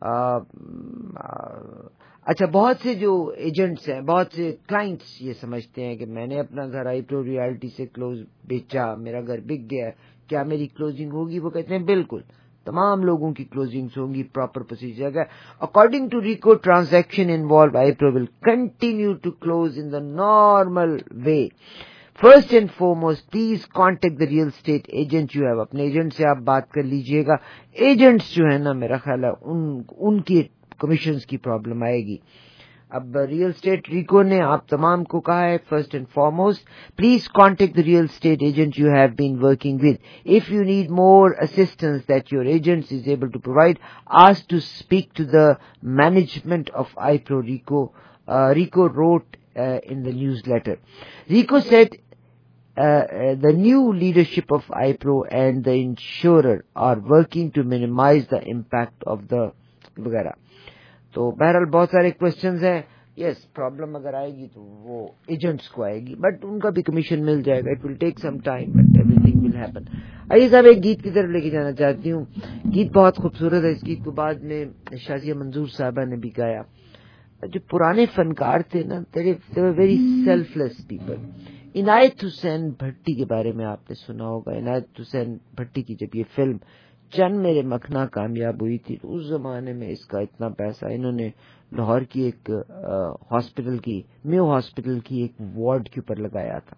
अच्छा बहुत से जो एजेंट्स हैं, बहुत से क्लाइंट्स ये समझते हैं कि मैंने अपना घर आईप्रो रियलिटी से क्लोज बेचा, मेरा घर बिक गया, क्या मेरी क्लोजिंग होगी? वो कहते हैं बिल्कुल तमाम लोगों की क्लोजिंग्स होंगी, प्रॉपर प्रोसीजर है. According to Rico transaction involve IPRO will continue to close in the normal way. First and foremost please contact the real estate agent you have. अपने एजेंट से आप बात कर लीजिएगा. एजेंट्स जो है ना मेरा ख्याल है उन उनकी कमीशंस की प्रॉब्लम आएगी. अब रियल स्टेट रिको ने आप तमाम को कहा है first and foremost please contact the real estate agent you have been working with. If you need more assistance that your agent is able to provide, ask to speak to the management of iPro. RECO RECO wrote in the newsletter. Rico said uh, uh, the new leadership of iPro and the insurer are working to minimize the impact of the वगैरह. तो बहरहाल बहुत सारे क्वेश्चंस हैं. यस, प्रॉब्लम अगर आएगी तो वो एजेंट्स को आएगी, बट उनका भी कमीशन मिल जाएगा. It will take some time but everything will happen. आइए साहब एक गीत की तरफ लेके जाना चाहती हूँ. गीत बहुत खूबसूरत है. इस गीत को बाद में शाजिया मंजूर साहबा ने भी गाया. जो पुराने फनकार थे ना, they were very selfless people. Inayat Hussain Bhatti के बारे में आपने सुना होगा. इनायत हुसैन भट्टी की जब ये फिल्म चन मेरे मखना कामयाब हुई थी तो उस जमाने में इसका इतना पैसा इन्होंने लाहौर की एक हॉस्पिटल की मेयो हॉस्पिटल की एक वार्ड के ऊपर लगाया था.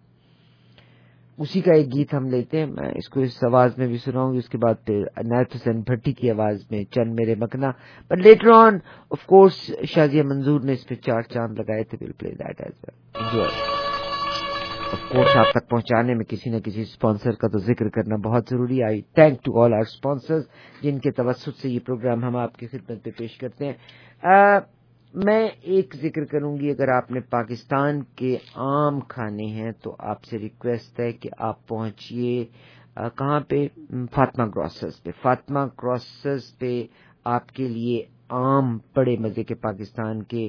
उसी का एक गीत हम लेते हैं. मैं इसको इस आवाज में भी सुनाऊंगी, उसके बाद फिर इनायत हुसैन भट्टी की आवाज में चन मेरे मखना. But later on of course Shazia Manzoor ने इस पे चार चांद लगाए थे. Will play that as well. Enjoy. Of course आप तक पहुंचाने में किसी न किसी स्पॉन्सर का तो जिक्र करना बहुत जरूरी है. I thank to all our sponsors जिनके तवस्सुत से ये प्रोग्राम हम आपकी खिदमत पे पेश करते हैं. आ, मैं एक जिक्र करूंगी. अगर आपने पाकिस्तान के आम खाने हैं तो आपसे रिक्वेस्ट है कि आप पहुंचिए कहाँ पे, फातिमा ग्रोसर्स पे. फातिमा ग्रोसर्स पे आपके लिए आम बड़े मजे के पाकिस्तान के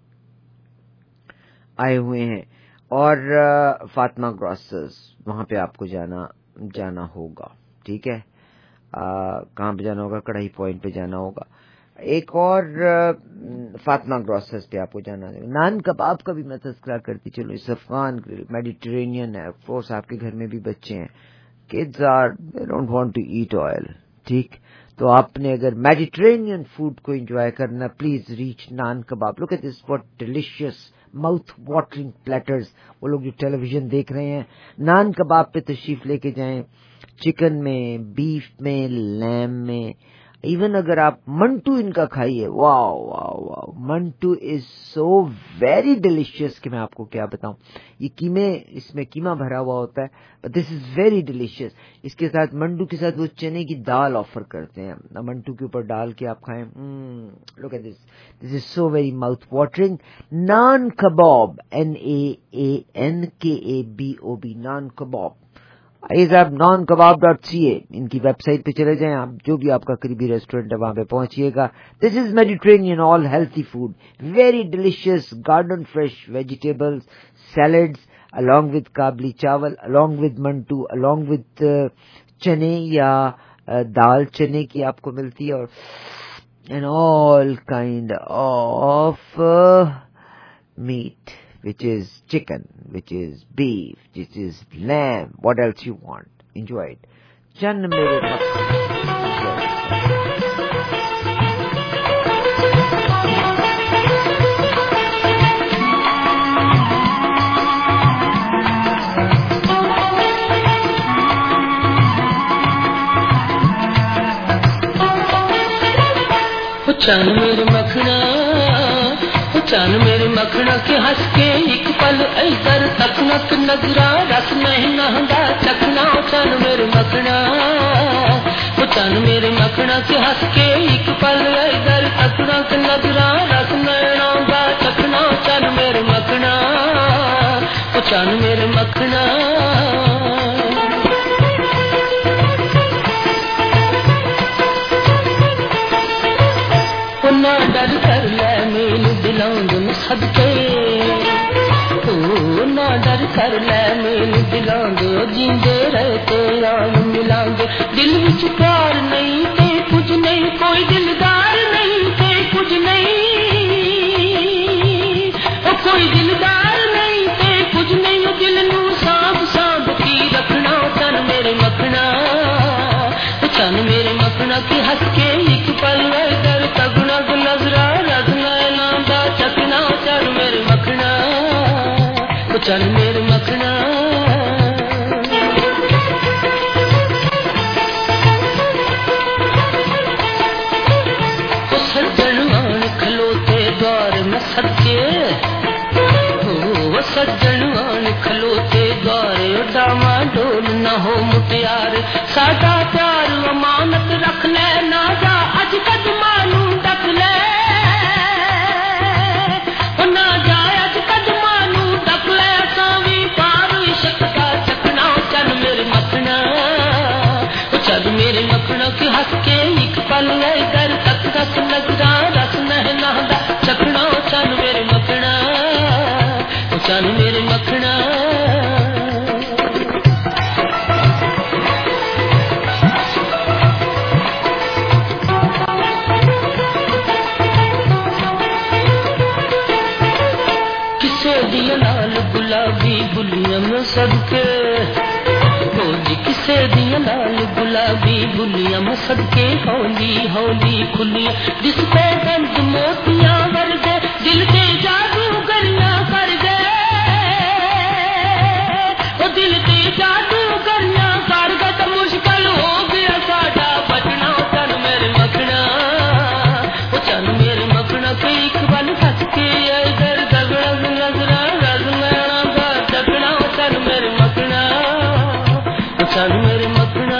आए हुए हैं. और फातिमा ग्रोसर्स वहां पे आपको जाना जाना होगा. ठीक है, कहाँ पे जाना होगा? कढ़ाई पॉइंट पे जाना होगा. एक और फातिमा ग्रोसर्स पे आपको जाना है. नान कबाब का भी मैं तज़किरा करती चलो. इस अफगान ग्रिल मेडिटेरेनियन है. ऑफ कोर्स आपके घर में भी बच्चे हैं, kids are they don't want to eat oil. ठीक, तो आपने अगर मेडिटेरेनियन फूड को एंजॉय करना, please reach Naan Kabab. Look at this, what delicious mouth watering platters. वो लोग जो टेलीविजन देख रहे हैं, नान कबाब पे तशरीफ लेके जाएं. चिकन में, बीफ में, लैम में, इवन अगर आप मंटू इनका खाइए, wow wow wow. Mantu is so very delicious कि मैं आपको क्या बताऊं. ये कीमे, इसमें कीमा भरा हुआ होता है, but this is very delicious. इसके साथ मंटू के साथ वो चने की दाल ऑफर करते हैं, मंटू के ऊपर डाल के आप खाएं. Look at this, this is so very mouth watering. Naan Kabab, N A A N K A B O B, नान कबाब. आइए साहब, नॉन कबाब डॉट सी ए इनकी वेबसाइट पे चले जाएं. आप जो भी आपका करीबी रेस्टोरेंट है वहां पे पहुंचिएगा. This is Mediterranean all healthy food, very delicious garden fresh vegetables, salads along with kabuli chawal, along with Mantu, along with uh, चने या uh, दाल चने की आपको मिलती है. और and all kind of meat, which is chicken, which is beef, which is lamb, what else you want. Enjoy it. Chand mere चन मेरे मखना चन मेरे मखना के हंस के एक पल इधर तकना कि नजरा रस नहीं नहदा चखना चन मेरे मखना चन मेरे मखना के हंस के एक पल इधर तकना कि नजरा रस नहीं नहदा चखना चन मेरे मखना चन मेरे मखना ना डर कर ले मेल दिलांग में सदके ओ ना डर कर ले मेल दिलांग जींदे रहते आन मिलांगे दिल विच प्यार नहीं ते कुछ नहीं कोई दिलदार नहीं ते कुछ नहीं ओ कोई दिलदार नहीं ते कुछ नहीं ओ दिल नू सांभ सांभ की रखना चन मेरे मखना चन मेरे मखना की हंस के एक पल इधर तगना नजरा रखना नांदा चखना चल मेरे मखना चल मेरे मखना सज्जन खलोते द्वार में सच्चे हो सज्जन खलोते द्वार डामा डोल न हो मुटियार सादा प्यार अमानत रख ले ना जा अज कदमा नू डक ले ना जाए अज कदमा नू डक ले सावी पार इश्क का चखना चल मेरे मखना चल मेरे मखना की हंस के एक पल इधर तक रस नजरा रस नहीं नहदा चखना चल मेरे मखना चल मेरे मखना लाल गुलाबी बुलियां में सदके होली किसे दिया लाल गुलाबी बुलियां में सदके होली होली खुलियां जिसको गंद मोतियां भर गए दिल के जादू गरियां कर गए ओ दिल के जादू गरियां कर गए तो मुश्किल हो गया साडा बचना चल मेरे मखना ओ चल मेरे मखना के एक बल हंस के इधर दगड़ा नजरा चल मेरे मखना चल मेरे मखना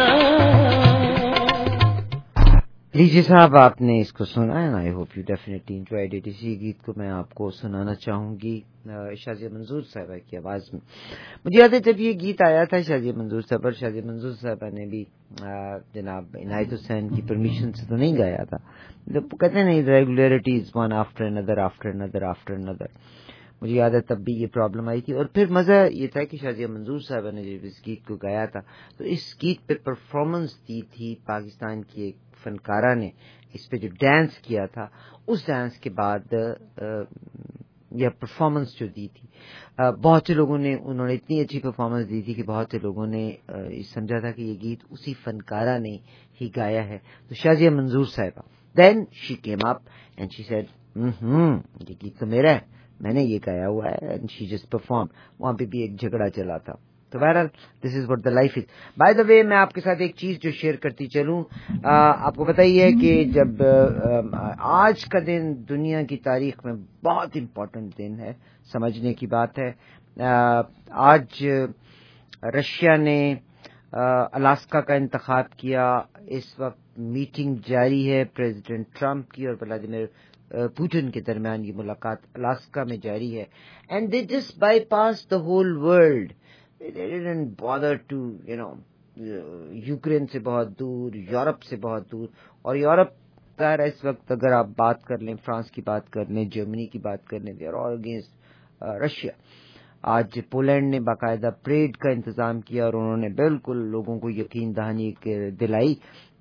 लीजिए साहब, आपने इसको सुना है, I hope you definitely enjoyed it. इसी गीत को मैं आपको सुनाना चाहूंगी शाजिया मंजूर साहबा की आवाज में। मुझे याद है जब ये गीत आया था शाजिया मंजूर साहब, और शाजिया मंजूर साहबा ने भी जनाब इनायत हुसैन की परमिशन से तो नहीं गाया था। जब कहते नहीं regularity is one after another after another after another, मुझे याद है तब भी ये प्रॉब्लम आई थी। और फिर मजा ये था कि शाजिया मंजूर साहबा ने जब इस गीत को गाया था तो इस गीत पे परफॉर्मेंस दी थी पाकिस्तान की एक फनकारा ने, इस पे जो डांस किया था, उस डांस के बाद यह परफॉर्मेंस जो दी थी, बहुत से लोगों ने, उन्होंने इतनी अच्छी परफॉर्मेंस दी थी कि बहुत से लोगों ने समझा था कि ये गीत उसी फनकारा ने ही गाया है। तो शाजिया मंजूर साहबा, then she came up and she said, hmm ये गीत तो मेरा है, मैंने ये गाया हुआ है, एंड शी जस्ट परफॉर्म। वहां पे भी एक झगड़ा चला था। तो बहरहाल this is what the life is. By the way, मैं आपके साथ एक चीज जो शेयर करती चलूं, आपको पता ही है कि जब आ, आज का दिन दुनिया की तारीख में बहुत इम्पोर्टेंट दिन है, समझने की बात है। आ, आज रशिया ने अलास्का का इंतखाब किया। इस वक्त मीटिंग जारी है प्रेसिडेंट ट्रंप की और व्लादिमीर पुतिन के दरमियान। ये मुलाकात अलास्का में जारी है, and they just bypass the whole world. They didn't bother to, you know, Ukraine से बहुत दूर, यूरोप से बहुत दूर। और यूरोप का इस वक्त अगर आप बात कर लें, फ्रांस की बात कर लें, जर्मनी की बात कर लें, they are all against Russia. आज पोलैंड ने बाकायदा परेड का इंतजाम किया और उन्होंने बिल्कुल लोगों को यकीन दहानी दिलाई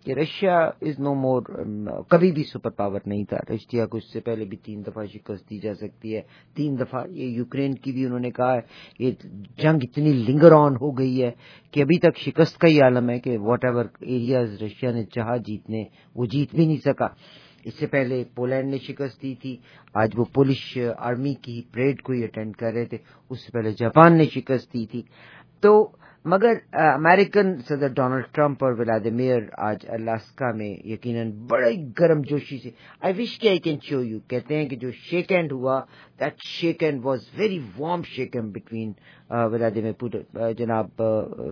کہ رشیا از نو مور، کبھی بھی سپر پاور نہیں تھا. رشیا کو اس سے پہلے بھی تین دفعہ شکست دی جا سکتی ہے، تین دفعہ. یہ یوکرین کی بھی انہوں نے کہا ہے یہ جنگ اتنی لنگر آن ہو گئی ہے کہ ابھی تک شکست کا ہی عالم ہے کہ واٹ ایور ایریاز رشیا نے چاہا جیتنے وہ جیت بھی نہیں سکا. اس سے پہلے پولینڈ نے شکست دی تھی، آج وہ پولش آرمی کی پریڈ کو ہی اٹینڈ کر رہے تھے. اس سے پہلے جاپان نے شکست دی تھی. تو مگر امریکن صدر ڈونلڈ ٹرمپ اور ولادیمیر آج الاسکا میں یقیناً بڑی گرم جوشی سے، آئی وش کہ آئی کین شو یو، کہتے ہیں کہ جو شیک ہینڈ ہوا that shake hand was very warm shake hand between Vladimir Putin, جناب